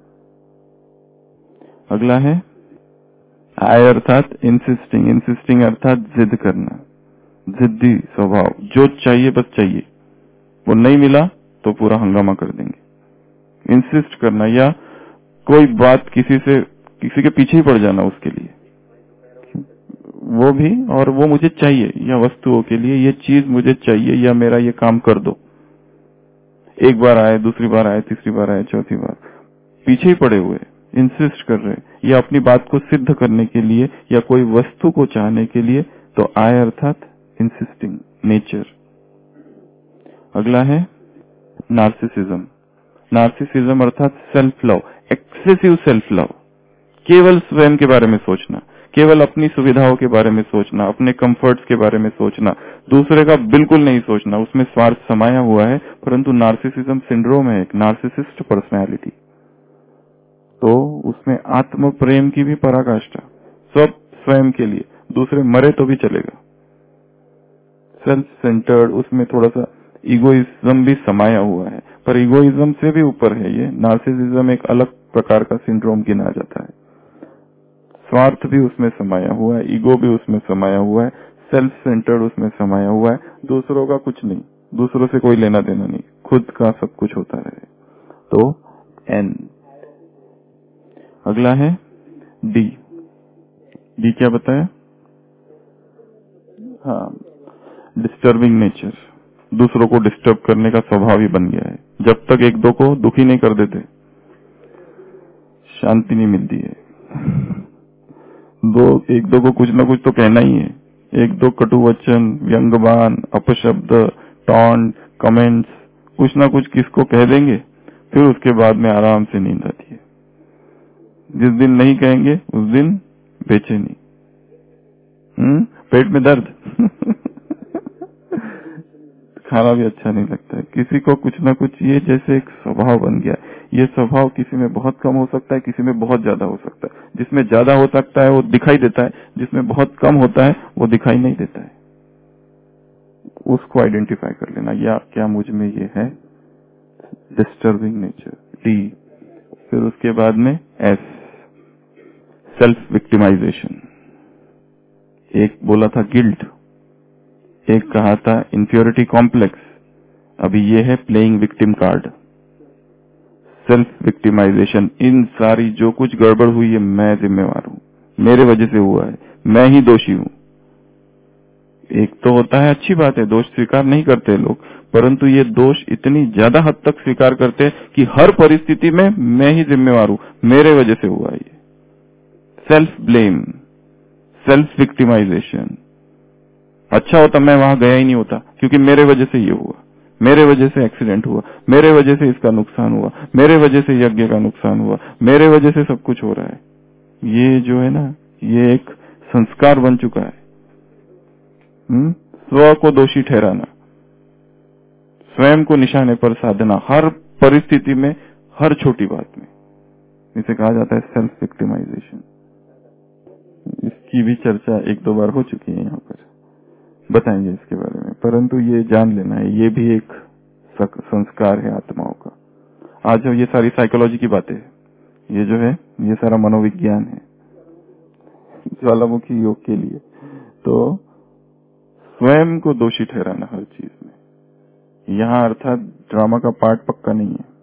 अगला है आई अर्थात इंसिस्टिंग। इंसिस्टिंग अर्थात जिद करना, जिद्दी स्वभाव, जो चाहिए बस चाहिए, वो नहीं मिला तो पूरा हंगामा कर देंगे। इंसिस्ट करना, या कोई बात किसी के पीछे ही पड़ जाना उसके लिए, वो भी, और वो मुझे चाहिए, या वस्तुओं के लिए ये चीज मुझे चाहिए, या मेरा ये काम कर दो। एक बार आए, दूसरी बार आए, तीसरी बार आए, चौथी बार, पीछे ही पड़े हुए, इंसिस्ट कर रहे, या अपनी बात को सिद्ध करने के लिए, या कोई वस्तु को चाहने के लिए। तो आई अर्थात इंसिस्टिंग नेचर। अगला है नार्सिसिज्म। नार्सिसिज्म अर्थात self love, excessive self love. केवल स्वयं के बारे में सोचना, केवल अपनी सुविधाओं के बारे में सोचना, अपने कंफर्ट्स के बारे में सोचना, दूसरे का बिल्कुल नहीं सोचना। उसमें स्वार्थ समाया हुआ है, परंतु नार्सिसिज्म सिंड्रोम है, एक नार्सिसिस्ट पर्सनैलिटी। तो उसमें आत्म प्रेम की भी पराकाष्ठा, सब स्वयं के लिए, दूसरे मरे तो भी चलेगा। सेल्फ सेंटर्ड, उसमें थोड़ा सा इगोइज्म भी समाया हुआ है, पर इगोइज्म से भी ऊपर है ये। नार्सिसिज्म एक अलग प्रकार का सिंड्रोम गिना जाता है। स्वार्थ भी उसमें समाया हुआ है, ईगो भी उसमें समाया हुआ है, सेल्फ सेंटर्ड उसमें समाया हुआ है, दूसरों का कुछ नहीं, दूसरों से कोई लेना देना नहीं, खुद का सब कुछ होता रहे। तो एन। अगला है डी। डी क्या बताया? हाँ, डिस्टर्बिंग नेचर, दूसरों को डिस्टर्ब करने का स्वभाव ही बन गया है। जब तक एक दो को दुखी नहीं कर देते, शांति नहीं मिलती है। एक दो को कुछ ना कुछ तो कहना ही है। एक दो कटु वचन, व्यंग्यबान, अपशब्द, टॉन्ट, कमेंट्स, कुछ ना कुछ किसको कह देंगे, फिर उसके बाद में आराम से नींद आती है। जिस दिन नहीं कहेंगे उस दिन बेचैनी, पेट में दर्द खाना भी अच्छा नहीं लगता है। किसी को कुछ ना कुछ, ये जैसे एक स्वभाव बन गया। ये स्वभाव किसी में बहुत कम हो सकता है, किसी में बहुत ज्यादा हो सकता है। जिसमें ज्यादा हो सकता है वो दिखाई देता है, जिसमें बहुत कम होता है वो दिखाई नहीं देता है। उसको आइडेंटिफाई कर लेना, या क्या मुझ में ये है, डिस्टर्बिंग नेचर, डी। फिर उसके बाद में एस, सेल्फ विक्टिमाइजेशन। एक बोला था गिल्ट, एक कहा था इंफीरियरिटी कॉम्प्लेक्स, अभी ये है playing victim card, self victimisation. इन सारी जो कुछ गड़बड़ हुई है मैं जिम्मेवार हूं, मेरे वजह से हुआ है, मैं ही दोषी हूं। एक तो होता है, अच्छी बात है, दोष स्वीकार नहीं करते लोग, परंतु ये दोष इतनी ज्यादा हद तक स्वीकार करते हैं कि हर परिस्थिति में मैं ही जिम्मेवार हूं, मेरे वजह से हुआ ये। Self blame, self victimisation. अच्छा होता मैं वहां गया ही नहीं होता, क्योंकि मेरे वजह से ये हुआ, मेरे वजह से एक्सीडेंट हुआ, मेरे वजह से इसका नुकसान हुआ, मेरे वजह से यज्ञ का नुकसान हुआ, मेरे वजह से सब कुछ हो रहा है। ये जो है ना, ये एक संस्कार बन चुका है। स्व को दोषी ठहराना, स्वयं को निशाने पर साधना, हर परिस्थिति में, हर छोटी बात में, इसे कहा जाता है सेल्फ विक्टिमाइजेशन। इसकी भी चर्चा एक दो बार हो चुकी है, यहाँ पर बताएंगे इसके बारे में, परंतु ये जान लेना है, ये भी एक संस्कार है आत्माओं का। आज ये सारी साइकोलॉजी की बातें, ये जो है ये सारा मनोविज्ञान है ज्वालामुखी योग के लिए। तो स्वयं को दोषी ठहराना हर चीज में, यहाँ अर्थात ड्रामा का पार्ट पक्का नहीं है।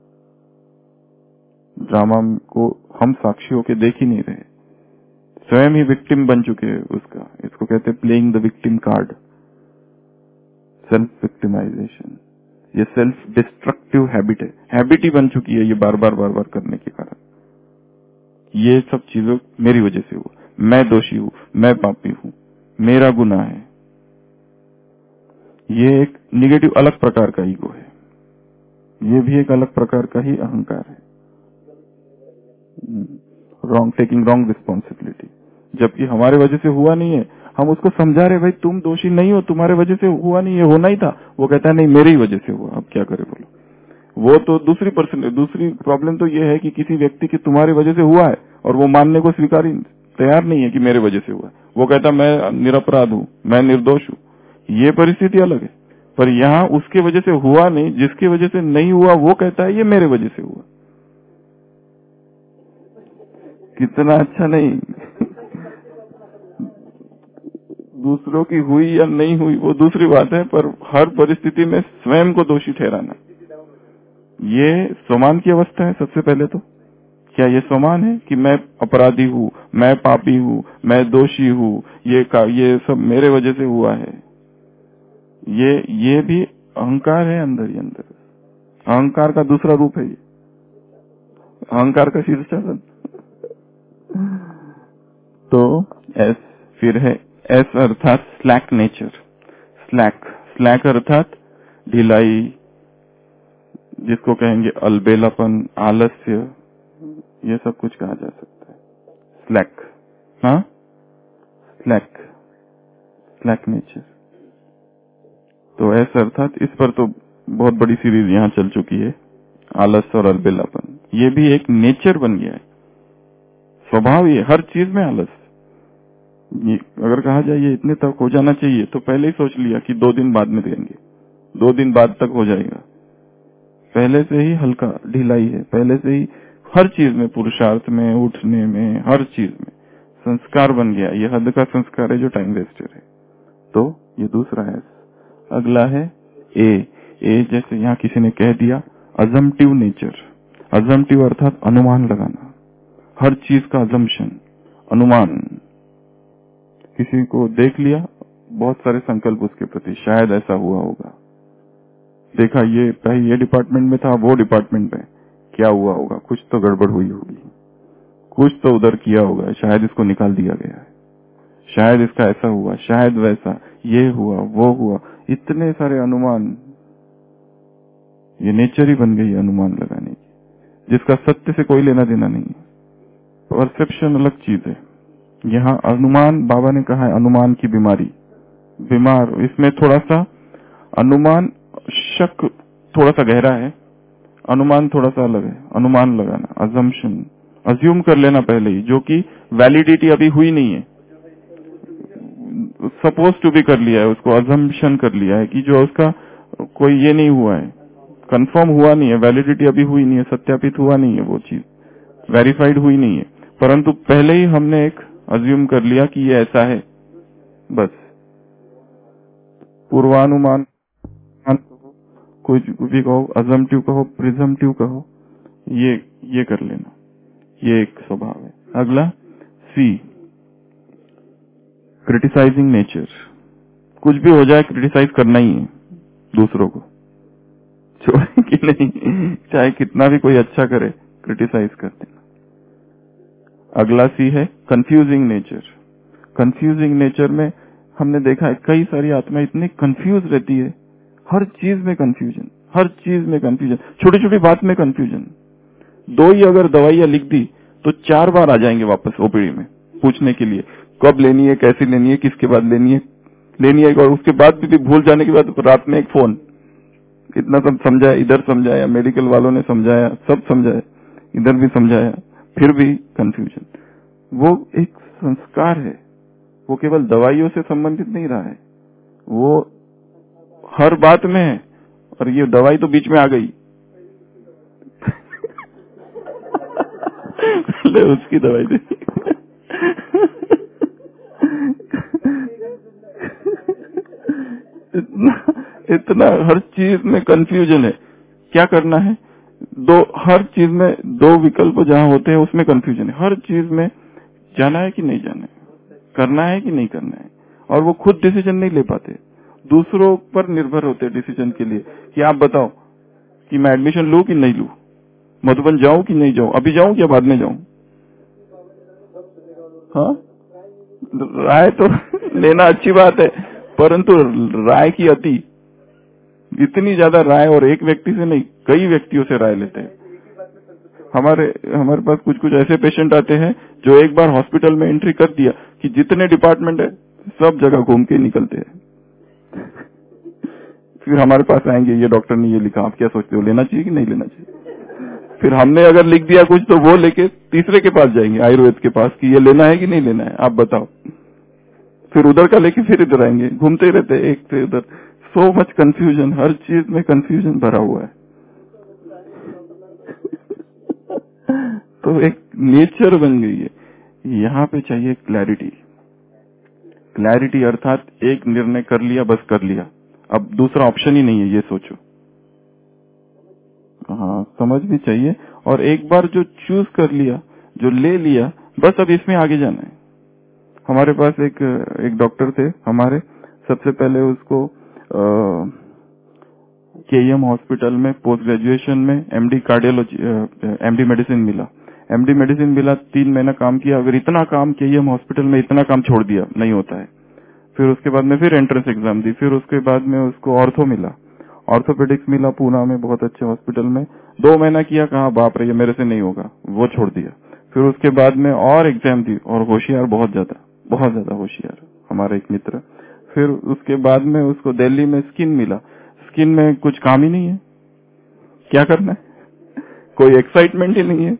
ड्रामा को हम साक्षी होके देख ही नहीं रहे, स्वयं ही विक्टिम बन चुके हैं उसका। इसको कहते हैं playing the victim card, self victimisation. ये सेल्फ डिस्ट्रक्टिव हैबिट है, हैबिट ही बन चुकी है ये बार बार करने के कारण। ये सब चीजों मेरी वजह से हुआ, मैं दोषी हूं, मैं पापी हूं, मेरा गुनाह है। ये एक निगेटिव अलग प्रकार का ईगो है, ये भी एक अलग प्रकार का ही अहंकार है। रॉन्ग टेकिंग रॉन्ग रिस्पॉन्सिबिलिटी, जबकि हमारे वजह से हुआ नहीं है, हम उसको समझा रहे भाई तुम दोषी नहीं हो, तुम्हारे वजह से हुआ नहीं है, होना ही था। वो कहता है नहीं मेरी ही वजह से हुआ, अब क्या करे बोलो। वो तो दूसरी प्रॉब्लम तो ये है कि किसी व्यक्ति की तुम्हारी वजह से हुआ है और वो मानने को स्वीकार ही तैयार नहीं है कि मेरे वजह से हुआ है। वो कहता मैं निरपराध हूँ, मैं निर्दोष हूँ। ये परिस्थिति अलग है। पर यहाँ उसके वजह से हुआ नहीं, जिसकी वजह से नहीं हुआ वो कहता है ये मेरे वजह से हुआ। कितना अच्छा नहीं। दूसरों की हुई या नहीं हुई वो दूसरी बात है, पर हर परिस्थिति में स्वयं को दोषी ठहराना, ये स्वमान की अवस्था है। सबसे पहले तो क्या ये स्वमान है कि मैं अपराधी हूँ, मैं पापी हूँ, मैं दोषी हूँ, ये सब मेरे वजह से हुआ है। ये भी अहंकार है अंदर ही अंदर। अहंकार का दूसरा रूप है ये, अहंकार का शीर्षक। तो एस फिर है एस अर्थात स्लैक नेचर। स्लैक अर्थात ढिलाई, जिसको कहेंगे अलबेलापन, आलस्य, ये सब कुछ कहा जा सकता है। स्लैक, हाँ, स्लैक नेचर। तो एस अर्थात, इस पर तो बहुत बड़ी सीरीज यहाँ चल चुकी है। आलस्य और अलबेलापन ये भी एक नेचर बन गया है, स्वभाव। ये हर चीज में आलस। ये अगर कहा जाए ये इतने तक हो जाना चाहिए तो पहले ही सोच लिया कि 2 दिन बाद में देंगे, 2 दिन बाद तक हो जाएगा। पहले से ही हल्का ढिलाई है, पहले से ही हर चीज में, पुरुषार्थ में, उठने में, हर चीज में संस्कार बन गया। ये हद का संस्कार है जो टाइम वेस्टर है। तो ये दूसरा है। अगला है ए जैसे यहाँ किसी ने कह दिया अजम्पटिव नेचर। अजम्पटिव अर्थात अनुमान लगाना, हर चीज का अजम्पशन, अनुमान। किसी को देख लिया, बहुत सारे संकल्प उसके प्रति, शायद ऐसा हुआ होगा, देखा ये डिपार्टमेंट में था, वो डिपार्टमेंट में क्या हुआ होगा, कुछ तो गड़बड़ हुई होगी, कुछ तो उधर किया होगा, शायद इसको निकाल दिया गया है, शायद इसका ऐसा हुआ, शायद वैसा, ये हुआ, वो हुआ। इतने सारे अनुमान, ये नेचर ही बन गई अनुमान लगाने की, जिसका सत्य से कोई लेना देना नहीं है। परसेप्शन अलग चीज है। यहाँ अनुमान, बाबा ने कहा है अनुमान की बीमारी, बीमार। इसमें थोड़ा सा अनुमान, शक थोड़ा सा गहरा है, अनुमान थोड़ा सा अलग है। अनुमान लगाना, अजम्पशन, अज्यूम कर लेना पहले ही, जो कि वैलिडिटी अभी हुई नहीं है, सपोज टू भी कर लिया है, उसको अजम्पशन कर लिया है कि जो उसका कोई ये नहीं हुआ है, कंफर्म हुआ नहीं है, वैलिडिटी अभी हुई नहीं है, सत्यापित हुआ नहीं है, वो चीज वेरीफाइड हुई नहीं है, परंतु पहले ही हमने एक अज्यूम कर लिया कि ये ऐसा है। बस पूर्वानुमान कुछ भी कहो, अजम्पटिव कहो, प्रिजम्पटिव कहो, ये कर लेना, ये एक स्वभाव है। अगला सी, क्रिटिसाइजिंग नेचर। कुछ भी हो जाए क्रिटिसाइज करना ही है दूसरों को, छोड़े कि नहीं, चाहे कितना भी कोई अच्छा करे क्रिटिसाइज कर देना। अगला सी है कंफ्यूजिंग नेचर। कंफ्यूजिंग नेचर में हमने देखा है कई सारी आत्मा इतनी कंफ्यूज रहती है, हर चीज में कंफ्यूजन, हर चीज में कंफ्यूजन, छोटी छोटी बात में कंफ्यूजन। 2 ही अगर दवाइयां लिख दी तो 4 बार आ जाएंगे वापस ओपीडी में पूछने के लिए, कब लेनी है, कैसे लेनी है, किसके बाद लेनी है, और उसके बाद भी भूल जाने के बाद रात में एक फोन, इतना सब समझाया, इधर समझाया, मेडिकल वालों ने समझाया, सब समझाया, इधर भी समझाया, फिर भी कंफ्यूजन। वो एक संस्कार है, वो केवल दवाइयों से संबंधित नहीं रहा है, वो हर बात में है, और ये दवाई तो बीच में आ गई उसकी दवाई दे इतना हर चीज में कंफ्यूजन है। क्या करना है, हर चीज में 2 विकल्प जहां होते हैं उसमें कंफ्यूजन है। हर चीज में जाना है कि नहीं जाना है, करना है कि नहीं करना है, और वो खुद डिसीजन नहीं ले पाते, दूसरों पर निर्भर होते डिसीजन के लिए कि आप बताओ कि मैं एडमिशन लूं कि नहीं लूं, मधुबन जाऊं कि नहीं जाऊं, अभी जाऊं या बाद में जाऊं। हाँ, राय तो लेना अच्छी बात है, परंतु राय की अति, इतनी ज्यादा राय, और एक व्यक्ति से नहीं, कई व्यक्तियों से राय लेते हैं। हमारे पास कुछ ऐसे पेशेंट आते हैं जो एक बार हॉस्पिटल में एंट्री कर दिया कि जितने डिपार्टमेंट है सब जगह घूम के निकलते हैं। फिर हमारे पास आएंगे, ये डॉक्टर ने ये लिखा, आप क्या सोचते हो, लेना चाहिए कि नहीं लेना चाहिए। फिर हमने अगर लिख दिया कुछ तो वो लेके तीसरे के पास जाएंगे, आयुर्वेद के पास, कि ये लेना है कि नहीं लेना है, आप बताओ। फिर उधर का लेके फिर इधर आएंगे, घूमते ही रहते एक से उधर। सो मच कंफ्यूजन, हर चीज में कंफ्यूजन भरा हुआ है। तो एक नेचर बन गई है। यहाँ पे चाहिए क्लैरिटी। क्लैरिटी अर्थात एक निर्णय कर लिया, बस कर लिया, अब दूसरा ऑप्शन ही नहीं है, ये सोचो। हाँ, समझ भी चाहिए। और एक बार जो चूज कर लिया, जो ले लिया, बस अब इसमें आगे जाना है। हमारे पास एक डॉक्टर थे हमारे, सबसे पहले उसको केईएम हॉस्पिटल में पोस्ट ग्रेजुएशन में एमडी कार्डियोलॉजी, एमडी मेडिसिन मिला। एमडी मेडिसिन मिला, 3 महीना काम किया। अगर इतना काम केईएम हॉस्पिटल में, इतना काम छोड़ दिया, नहीं होता है। फिर उसके बाद में फिर एंट्रेंस एग्जाम दी। फिर उसके बाद में उसको ऑर्थो मिला, ऑर्थोपेडिक्स मिला पूना में, बहुत अच्छे हॉस्पिटल में। 2 महीना किया, कहा बाप रे ये मेरे से नहीं होगा, वो छोड़ दिया। फिर उसके बाद में और एग्जाम दी, और होशियार, बहुत ज्यादा होशियार हमारा एक मित्र। फिर उसके बाद में उसको दिल्ली में स्किन मिला। स्किन में कुछ काम ही नहीं है, क्या करना है, कोई एक्साइटमेंट ही नहीं है।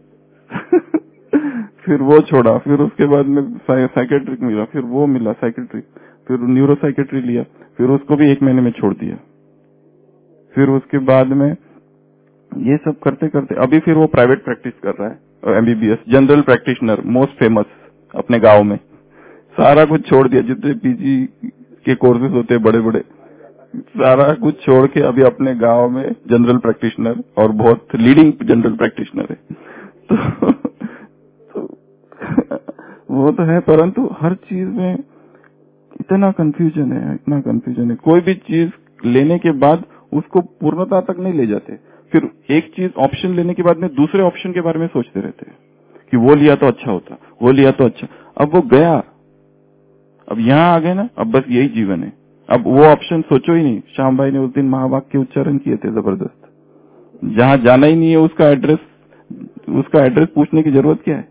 फिर वो छोड़ा। फिर उसके बाद में साइकेट्रिक मिला, फिर वो मिला साइकेट्रिक, फिर न्यूरो साइकेट्री लिया, फिर उसको भी 1 महीने में छोड़ दिया। फिर उसके बाद में ये सब करते करते अभी फिर वो प्राइवेट प्रैक्टिस कर रहा है, MBBS, general practitioner, most famous अपने गांव में। सारा कुछ छोड़ दिया, जितने पीजी के कोर्सेज होते हैं बड़े बड़े, सारा कुछ छोड़ के अभी अपने गांव में जनरल प्रैक्टिशनर, और बहुत लीडिंग जनरल प्रैक्टिशनर है। तो वो तो है, परंतु हर चीज में इतना कंफ्यूजन है, इतना कंफ्यूजन है। कोई भी चीज लेने के बाद उसको पूर्णता तक नहीं ले जाते। फिर एक चीज ऑप्शन लेने के बाद में दूसरे ऑप्शन के बारे में सोचते रहते हैं कि वो लिया तो अच्छा होता, वो लिया तो अच्छा। अब वो गया, अब यहाँ आ गए ना, अब बस यही जीवन है। अब वो ऑप्शन सोचो ही नहीं। श्याम भाई ने उस दिन महावाक्य उच्चारण किए थे जबरदस्त। जहाँ जाना ही नहीं है उसका एड्रेस पूछने की जरूरत क्या है।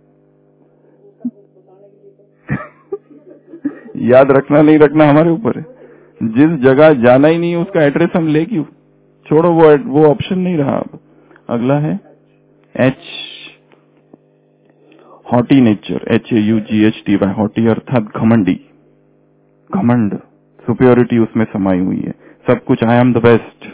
याद रखना नहीं रखना हमारे ऊपर है। जिस जगह जाना ही नहीं है उसका एड्रेस हम ले क्यों, छोड़ो, वो ऑप्शन नहीं रहा। अब अगला है H, haughty nature, HAUGHTY, haughty अर्थात घमंडी, घमंड, सुपियोरिटी उसमें समाई हुई है, सब कुछ I am the best.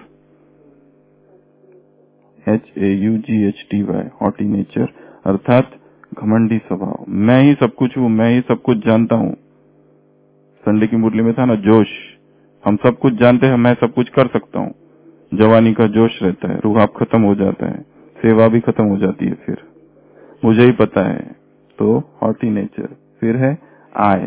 HAUGHTY, haughty nature अर्थात घमंडी स्वभाव, मैं ही सब कुछ हूँ, मैं ही सब कुछ जानता हूँ। संडे की मुरली में था ना जोश, हम सब कुछ जानते हैं, मैं सब कुछ कर सकता हूँ। जवानी का जोश रहता है, रुहाब खत्म हो जाता है, सेवा भी खत्म हो जाती है, फिर मुझे ही पता है। तो हॉटी नेचर। फिर है आय,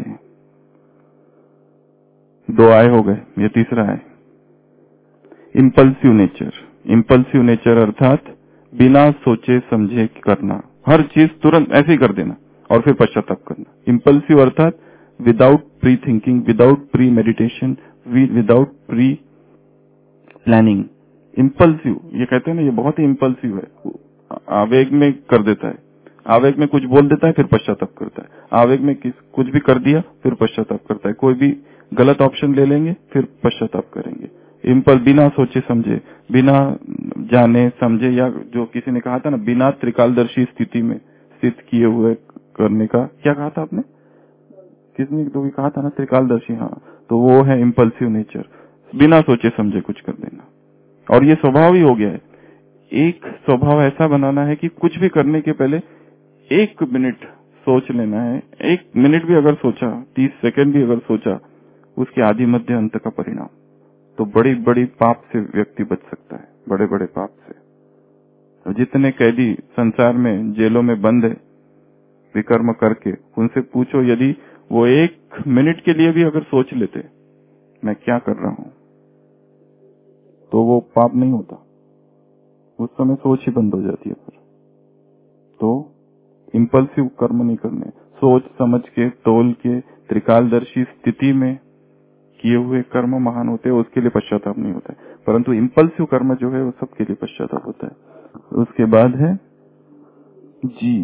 2 आय हो गए, ये तीसरा है इम्पल्सिव नेचर। इम्पल्सिव नेचर अर्थात बिना सोचे समझे करना, हर चीज तुरंत ऐसे ही कर देना और फिर पश्चाताप करना। इम्पल्सिव अर्थात without pre thinking, without premeditation, without pre planning. Impulsive, ये कहते हैं ना, ये बहुत ही इम्पल्सिव है, आवेग में कर देता है। आवेग में कुछ बोल देता है, फिर पश्चाताप करता है। आवेग में कुछ भी कर दिया, फिर पश्चाताप करता है। कोई भी गलत ऑप्शन ले लेंगे, फिर पश्चाताप करेंगे। बिना सोचे समझे, बिना जाने समझे, या जो किसी ने कहा था ना, बिना त्रिकालदर्शी स्थिति में स्थित किए हुए करने का, क्या कहा था आपने, किसने तो भी कहा था ना, त्रिकालदर्शी। हाँ, तो वो है इम्पल्सिव नेचर, बिना सोचे समझे कुछ कर देना। और ये स्वभाव ही हो गया है। एक स्वभाव ऐसा बनाना है कि कुछ भी करने के पहले 1 मिनट सोच लेना है। 1 मिनट भी अगर सोचा, 30 सेकंड भी अगर सोचा, उसके आदि मध्य अंत का परिणाम, तो बड़ी बड़ी पाप से व्यक्ति बच सकता है, बड़े बड़े पाप से। जितने कैदी संसार में जेलों में बंद है विकर्म करके, उनसे पूछो, यदि वो 1 मिनट के लिए भी अगर सोच लेते मैं क्या कर रहा हूं, तो वो पाप नहीं होता। उस समय सोच ही बंद हो जाती है। फिर तो इम्पल्सिव कर्म नहीं करने, सोच समझ के, तोल के, त्रिकालदर्शी स्थिति में किए हुए कर्म महान होते हैं, उसके लिए पश्चाताप नहीं होता है। परंतु इम्पल्सिव कर्म जो है वो सबके लिए पश्चाताप होता है। उसके बाद है जी,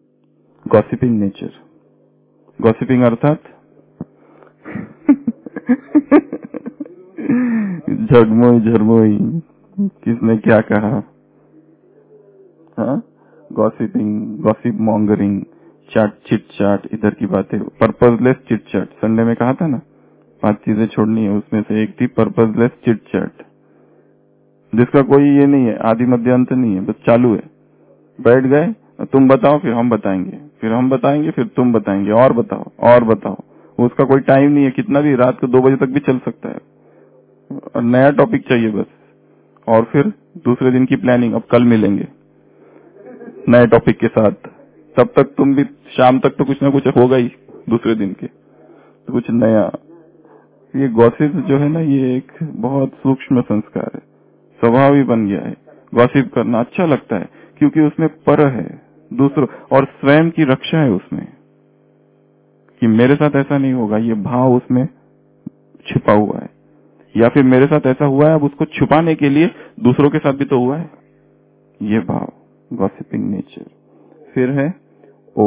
गॉसिपिंग नेचर। गॉसिपिंग अर्थात झगमोई झरमोई, किसने क्या कहा, हाँ, gossiping, gossip mongering, chat chit chat, इधर की बातें, पर्पजलेस चिट चाट। संडे में कहा था ना 5 चीजें छोड़नी है, उसमें से एक थी पर्पजलेस चिट चाट, जिसका कोई ये नहीं है, आदि मध्य अंत नहीं है, बस चालू है। बैठ गए, तुम बताओ फिर हम बताएंगे, फिर हम बताएंगे फिर तुम बताएंगे, और बताओ और बताओ। उसका कोई टाइम नहीं है, कितना भी रात को 2 बजे तक भी चल सकता है, और नया टॉपिक चाहिए बस। और फिर दूसरे दिन की प्लानिंग, अब कल मिलेंगे नए टॉपिक के साथ। तब तक तुम भी शाम तक तो कुछ ना कुछ होगा ही दूसरे दिन के, तो कुछ नया। ये गॉसिप जो है ना, ये एक बहुत सूक्ष्म संस्कार है, स्वभाव ही बन गया है। गॉसिप करना अच्छा लगता है क्योंकि उसमें पर है दूसरों, और स्वयं की रक्षा है उसमें, कि मेरे साथ ऐसा नहीं होगा, ये भाव उसमें छिपा हुआ है। या फिर मेरे साथ ऐसा हुआ है, अब उसको छुपाने के लिए दूसरों के साथ भी तो हुआ है, ये भाव, गॉसिपिंग नेचर। फिर है ओ,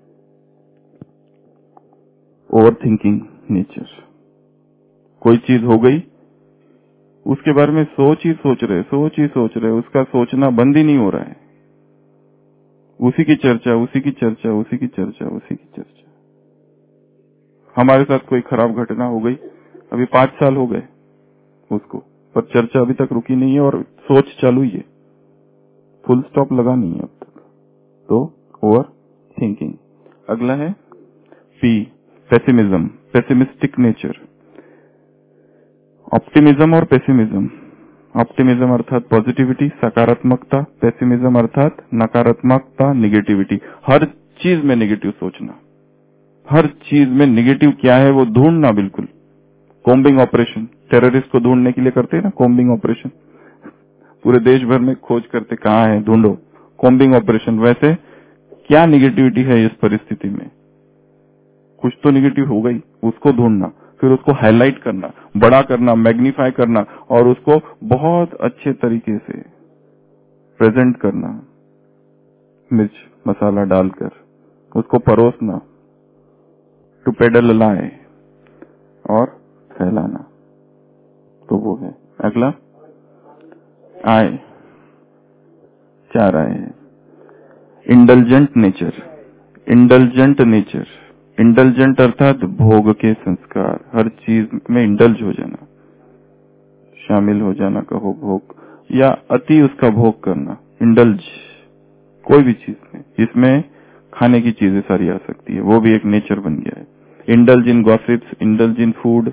ओवर थिंकिंग नेचर। कोई चीज हो गई, उसके बारे में सोच ही सोच रहे, उसका सोचना बंद ही नहीं हो रहा है, उसी की चर्चा, उसी की चर्चा, उसी की चर्चा, उसी की चर्चा। हमारे साथ कोई खराब घटना हो गई, अभी 5 साल हो गए उसको, पर चर्चा अभी तक रुकी नहीं है और सोच चालू ही है, फुल स्टॉप लगा नहीं है अब तक। तो ओवर थिंकिंग। अगला है P, pessimism, pessimistic nature. Optimism और पेसिमिज्म। ऑप्टिमिज्म अर्थात पॉजिटिविटी, सकारात्मकता, पेसिमिज्म अर्थात नकारात्मकता, निगेटिविटी। हर चीज में नेगेटिव सोचना, हर चीज में नेगेटिव क्या है वो ढूंढना। बिल्कुल कॉम्बिंग ऑपरेशन, टेररिस्ट को ढूंढने के लिए करते हैं ना कॉम्बिंग ऑपरेशन, पूरे देश भर में खोज करते, कहाँ है ढूंढो, कॉम्बिंग ऑपरेशन। वैसे क्या नेगेटिविटी है इस परिस्थिति में, कुछ तो नेगेटिव हो गई, उसको ढूंढना, फिर उसको हाईलाइट करना, बड़ा करना, मैग्नीफाई करना, और उसको बहुत अच्छे तरीके से प्रेजेंट करना, मिर्च मसाला डालकर उसको परोसना, टू पेडल लाए, और फैलाना। तो वो है। अगला आए, 4 आए हैं। Indulgent nature, indulgent nature. Indulgent अर्थात भोग के संस्कार, हर चीज में इंडल्ज हो जाना, शामिल हो जाना कहो, भोग या अति उसका भोग करना, इंडल्ज कोई भी चीज में, जिसमें खाने की चीजें सारी आ सकती है, वो भी एक नेचर बन गया है। Indulge in gossips, indulge in food,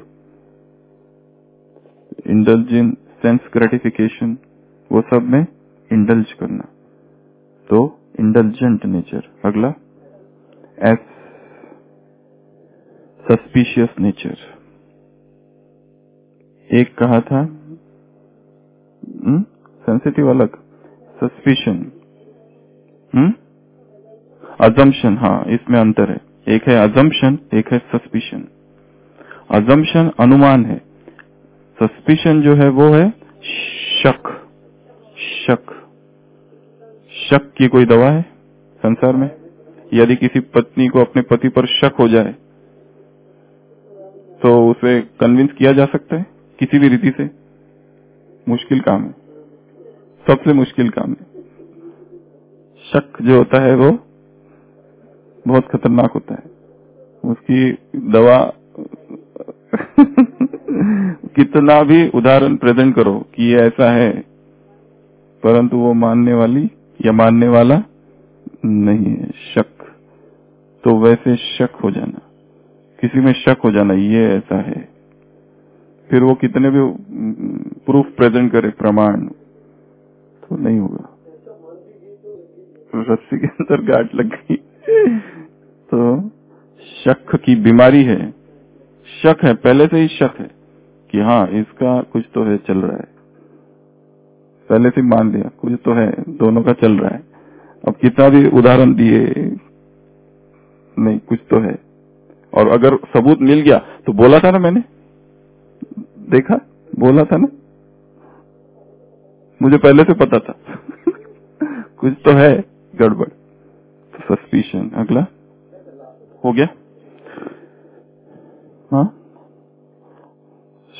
indulge in sense gratification, वो सब में इंडल्ज करना, तो इंडल्जेंट नेचर। अगला एस, सस्पिशियस नेचर। एक कहा था सेंसिटिव अलग, सस्पिशन, अजम्पशन, हाँ इसमें अंतर है, एक है अजम्पशन, एक है सस्पिशन। अजम्पशन अनुमान है, सस्पिशन जो है वो है शक। शक, शक की कोई दवा है संसार में? यदि किसी पत्नी को अपने पति पर शक हो जाए तो उसे कन्विंस किया जा सकता है किसी भी रीति से? मुश्किल काम है, सबसे मुश्किल काम है। शक जो होता है वो बहुत खतरनाक होता है, उसकी दवा कितना भी उदाहरण प्रेजेंट करो कि ये ऐसा है, परंतु वो मानने वाली या मानने वाला नहीं है। शक, तो वैसे शक हो जाना, किसी में शक हो जाना ये ऐसा है, फिर वो कितने भी प्रूफ प्रेजेंट करे, प्रमाण, तो नहीं होगा। रस्सी के अंदर गांठ लग गई तो शक की बीमारी है, शक है, पहले से ही शक है कि हाँ इसका कुछ तो है, चल रहा है, पहले से मान लिया कुछ तो है, दोनों का चल रहा है। अब कितना भी उदाहरण दिए, नहीं कुछ तो है, और अगर सबूत मिल गया तो बोला था ना मैंने, देखा, बोला था ना, मुझे पहले से पता था कुछ तो है गड़बड़, तो सस्पिशन। अगला हो गया, हाँ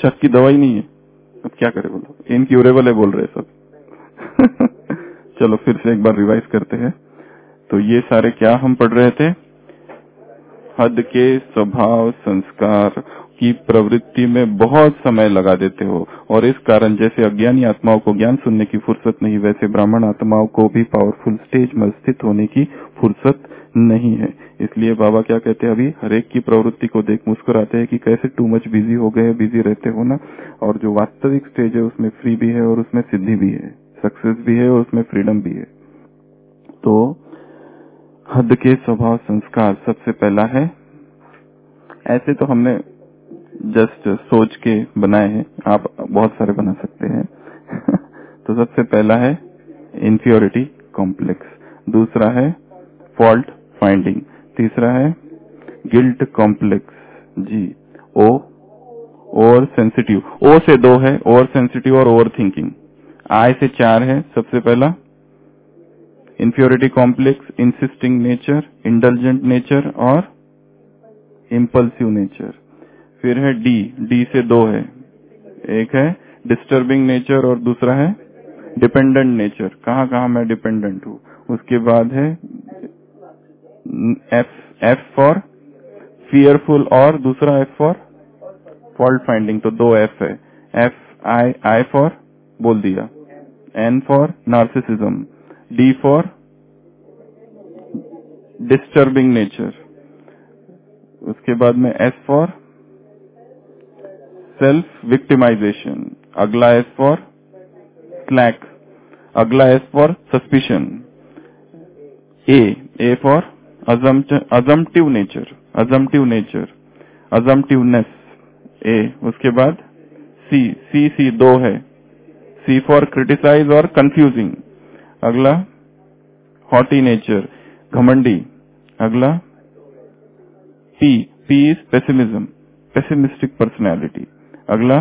शक की दवाई नहीं है, अब क्या करे बोलो, इनक्यूरेबल है बोल रहे सब। चलो फिर से एक बार रिवाइज करते हैं। तो ये सारे क्या हम पढ़ रहे थे? हद के स्वभाव संस्कार की प्रवृत्ति में बहुत समय लगा देते हो, और इस कारण जैसे अज्ञानी आत्माओं को ज्ञान सुनने की फुर्सत नहीं, वैसे ब्राह्मण आत्माओं को भी पावरफुल स्टेज में स्थित होने की फुर्सत नहीं है। इसलिए बाबा क्या कहते हैं, अभी हरेक की प्रवृत्ति को देख मुस्कुराते हैं कि कैसे टू मच बिजी हो गए, बिजी रहते हो ना। और जो वास्तविक स्टेज है उसमें फ्री भी है और उसमें सिद्धि भी है, सक्सेस भी है और उसमें फ्रीडम भी है। तो हद के स्वभाव संस्कार सबसे पहला है। ऐसे तो हमने जस्ट सोच के बनाए हैं, आप बहुत सारे बना सकते हैं। तो सबसे पहला है इंफीरियरिटी कॉम्प्लेक्स, दूसरा है फॉल्ट फाइंडिंग, तीसरा है guilt complex G, O over sensitive, O से 2 है ओवर सेंसिटिव और ओवर थिंकिंग, आई से 4 है। सबसे पहला inferiority complex, insisting nature, indulgent nature और इम्पल्सिव नेचर। फिर है डी, डी से 2 है, एक है डिस्टर्बिंग नेचर और दूसरा है डिपेंडेंट नेचर, कहाँ कहाँ मैं डिपेंडेंट हूँ। उसके बाद है एफ, एफ फॉर फियरफुल और दूसरा एफ फॉर फॉल्ट फाइंडिंग, तो 2 एफ है। एफ आई, आई फॉर बोल दिया, N for narcissism, D for disturbing nature. उसके बाद में एस फॉर सेल्फ विक्टिमाइजेशन, अगला एस फॉर स्लैक, अगला S for suspicion, A for assumptive nature, assumptive nature, assumptiveness A. उसके बाद सी, सी सी 2 है, सी फॉर क्रिटिसाइज और confusing, अगला हॉटी नेचर, घमंडी, अगला P, P is pessimism, pessimistic personality, अगला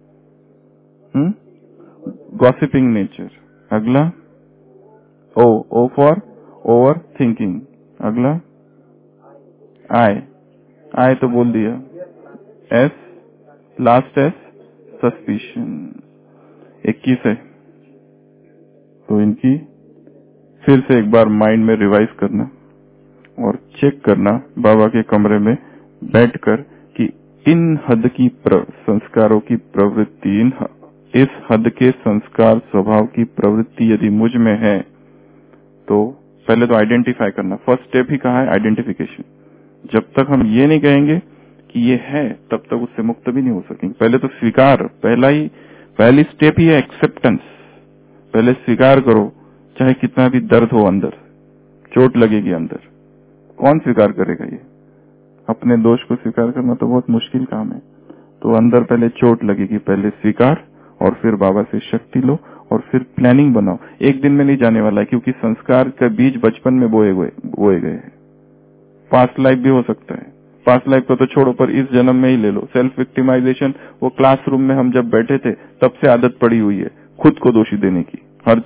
गॉसिपिंग नेचर, अगला O, O for over thinking, अगला आई, आई तो बोल दिया, एस, लास्ट एस सस्पिशन। 21 है। तो इनकी फिर से एक बार माइंड में रिवाइज करना और चेक करना बाबा के कमरे में बैठकर कि इन हद की संस्कारों की प्रवृत्ति, इस हद के संस्कार स्वभाव की प्रवृत्ति यदि मुझ में है, तो पहले तो आइडेंटिफाई करना। फर्स्ट स्टेप ही कहा है, आइडेंटिफिकेशन। जब तक हम ये नहीं कहेंगे कि ये है, तब तक उससे मुक्त भी नहीं हो सकेंगे। पहले तो स्वीकार, पहली स्टेप ही है एक्सेप्टेंस। पहले स्वीकार करो, चाहे कितना भी दर्द हो, अंदर चोट लगेगी अंदर, कौन स्वीकार करेगा? ये अपने दोष को स्वीकार करना तो बहुत मुश्किल काम है। तो अंदर पहले चोट लगेगी, पहले स्वीकार और फिर बाबा से शक्ति लो और फिर प्लानिंग बनाओ। एक दिन में नहीं जाने वाला है, क्योंकि संस्कार का बीज बचपन में बोए गए हैं। पास्ट लाइफ भी हो सकता है, पास्ट लाइफ को तो छोड़ो, पर इस जन्म में ही ले लो। सेल्फ विक्टिमाइजेशन, वो क्लासरूम में हम जब बैठे थे तब से आदत पड़ी हुई है खुद को दोषी देने की, हर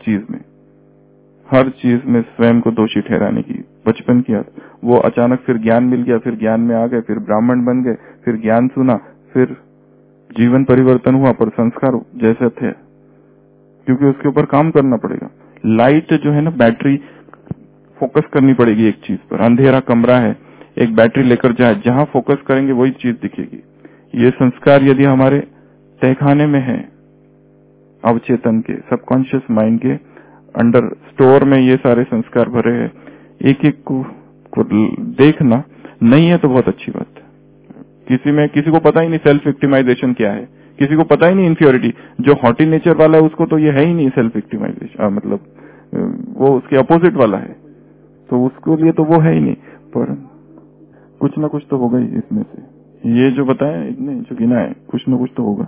चीज में स्वयं को दोषी ठहराने की, बचपन की आदत। वो अचानक फिर ज्ञान मिल गया, फिर ज्ञान में आ गए, फिर ब्राह्मण बन गए, फिर ज्ञान सुना, फिर जीवन परिवर्तन हुआ, पर संस्कार जैसे थे, क्योंकि उसके ऊपर काम करना पड़ेगा। लाइट जो है ना, बैटरी फोकस करनी पड़ेगी एक चीज पर। अंधेरा कमरा है, एक बैटरी लेकर जाए, जहां फोकस करेंगे वही चीज दिखेगी। ये संस्कार यदि हमारे तहखाने में है, अवचेतन के, सबकॉन्शियस माइंड के अंडर स्टोर में ये सारे संस्कार भरे हैं, एक एक को देखना नहीं है तो बहुत अच्छी बात है। किसी को पता ही नहीं सेल्फ विक्टिमाइजेशन क्या है, किसी को पता ही नहीं इंफीरियरिटी। जो हॉटी नेचर वाला है उसको तो ये है ही नहीं सेल्फ विक्टिमाइजेशन, मतलब वो उसके अपोजिट वाला है, तो उसको लिए तो वो है ही नहीं। पर कुछ ना कुछ तो होगा ही इसमें से, ये जो बताया इतने जो गिना है, कुछ ना कुछ तो होगा।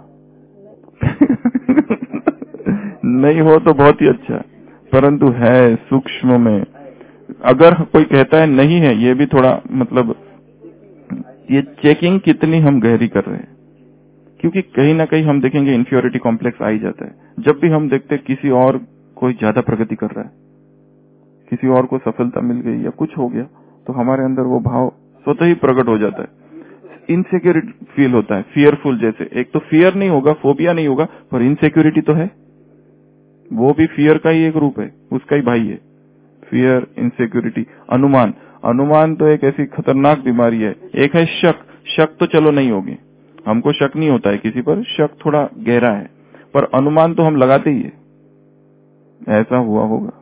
नहीं हो तो बहुत ही अच्छा, परंतु है सूक्ष्म में। अगर कोई कहता है नहीं है, ये भी थोड़ा मतलब ये चेकिंग कितनी हम गहरी कर रहे हैं, क्योंकि कहीं ना कहीं हम देखेंगे इंफीरियरिटी कॉम्प्लेक्स आ ही जाता है। जब भी हम देखते किसी और कोई ज्यादा प्रगति कर रहा है, किसी और को सफलता मिल गई या कुछ हो गया, तो हमारे अंदर वो भाव स्वतः ही प्रकट हो जाता है। इनसिक्योरिटी फील होता है, फियरफुल जैसे। एक तो फियर नहीं होगा, फोबिया नहीं होगा, पर इनसिक्योरिटी तो है। वो भी फियर का ही एक रूप है, उसका ही भाई है। फियर, इनसिक्योरिटी, अनुमान। अनुमान तो एक ऐसी खतरनाक बीमारी है। एक है शक। शक तो चलो नहीं होगी, हमको शक नहीं होता है किसी पर, शक थोड़ा गहरा है, पर अनुमान तो हम लगाते ही है, ऐसा हुआ होगा।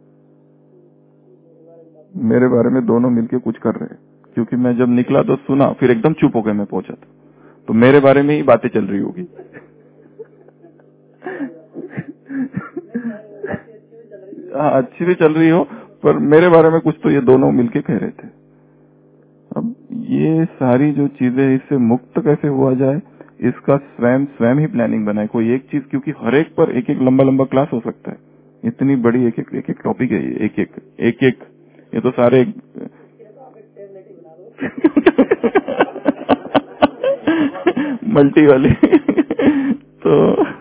मेरे बारे में दोनों मिलके कुछ कर रहे हैं, क्योंकि मैं जब निकला तो सुना, फिर एकदम चुप हो गया, मैं पहुंचा तो मेरे बारे में ही बातें चल रही होगी। हाँ, अच्छी भी चल रही हो, पर मेरे बारे में कुछ तो ये दोनों मिलके कह रहे थे। अब ये सारी जो चीजें, इससे मुक्त कैसे हुआ जाए, इसका स्वयं ही प्लानिंग बनाए कोई एक चीज, क्योंकि हर एक पर एक एक लंबा लंबा क्लास हो सकता है। इतनी बड़ी एक एक टॉपिक है ये, एक ये तो सारे मल्टी वाले। तो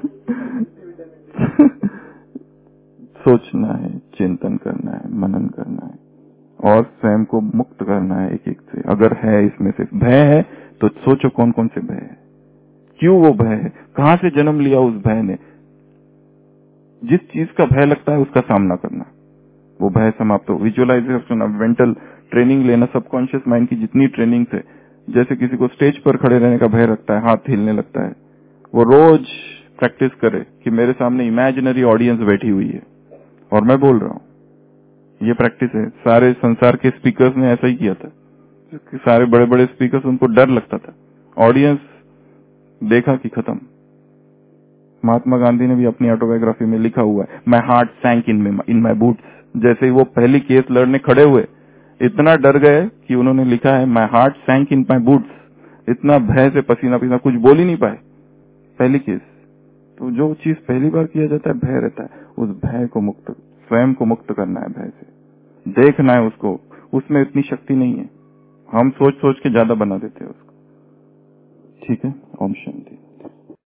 सोचना है, चिंतन करना है, मनन करना है और स्वयं को मुक्त करना है एक एक से। अगर है इसमें से भय है तो सोचो कौन कौन से भय है, क्यों वो भय है, कहां से जन्म लिया उस भय ने। जिस चीज का भय लगता है उसका सामना करना, वो भय समाप्त हो। विजुअलाइजेशन, मेंटल ट्रेनिंग लेना, सबकॉन्शियस माइंड की जितनी ट्रेनिंग है, जैसे किसी को स्टेज पर खड़े रहने का भय लगता है, हाथ हिलने लगता है, वो रोज प्रैक्टिस करे कि मेरे सामने इमेजिनरी ऑडियंस बैठी हुई है और मैं बोल रहा हूँ। ये प्रैक्टिस है। सारे संसार के स्पीकर्स ने ऐसा ही किया था, सारे बड़े बड़े स्पीकर्स, उनको डर लगता था, ऑडियंस देखा कि खत्म। महात्मा गांधी ने भी अपनी ऑटोबायोग्राफी में लिखा हुआ है, my heart सैंक in my boots. जैसे ही वो पहली केस लड़ने खड़े हुए, इतना डर गए कि उन्होंने लिखा है my heart सैंक in my boots. इतना भय से पसीना पसीना, कुछ बोल ही नहीं पाए पहली केस। तो जो चीज पहली बार किया जाता है, भय रहता है, उस भय को मुक्त, स्वयं को मुक्त करना है भय से, देखना है उसको, उसमें इतनी शक्ति नहीं है, हम सोच सोच के ज्यादा बना देते हैं उसको। ठीक है, ओम शांति।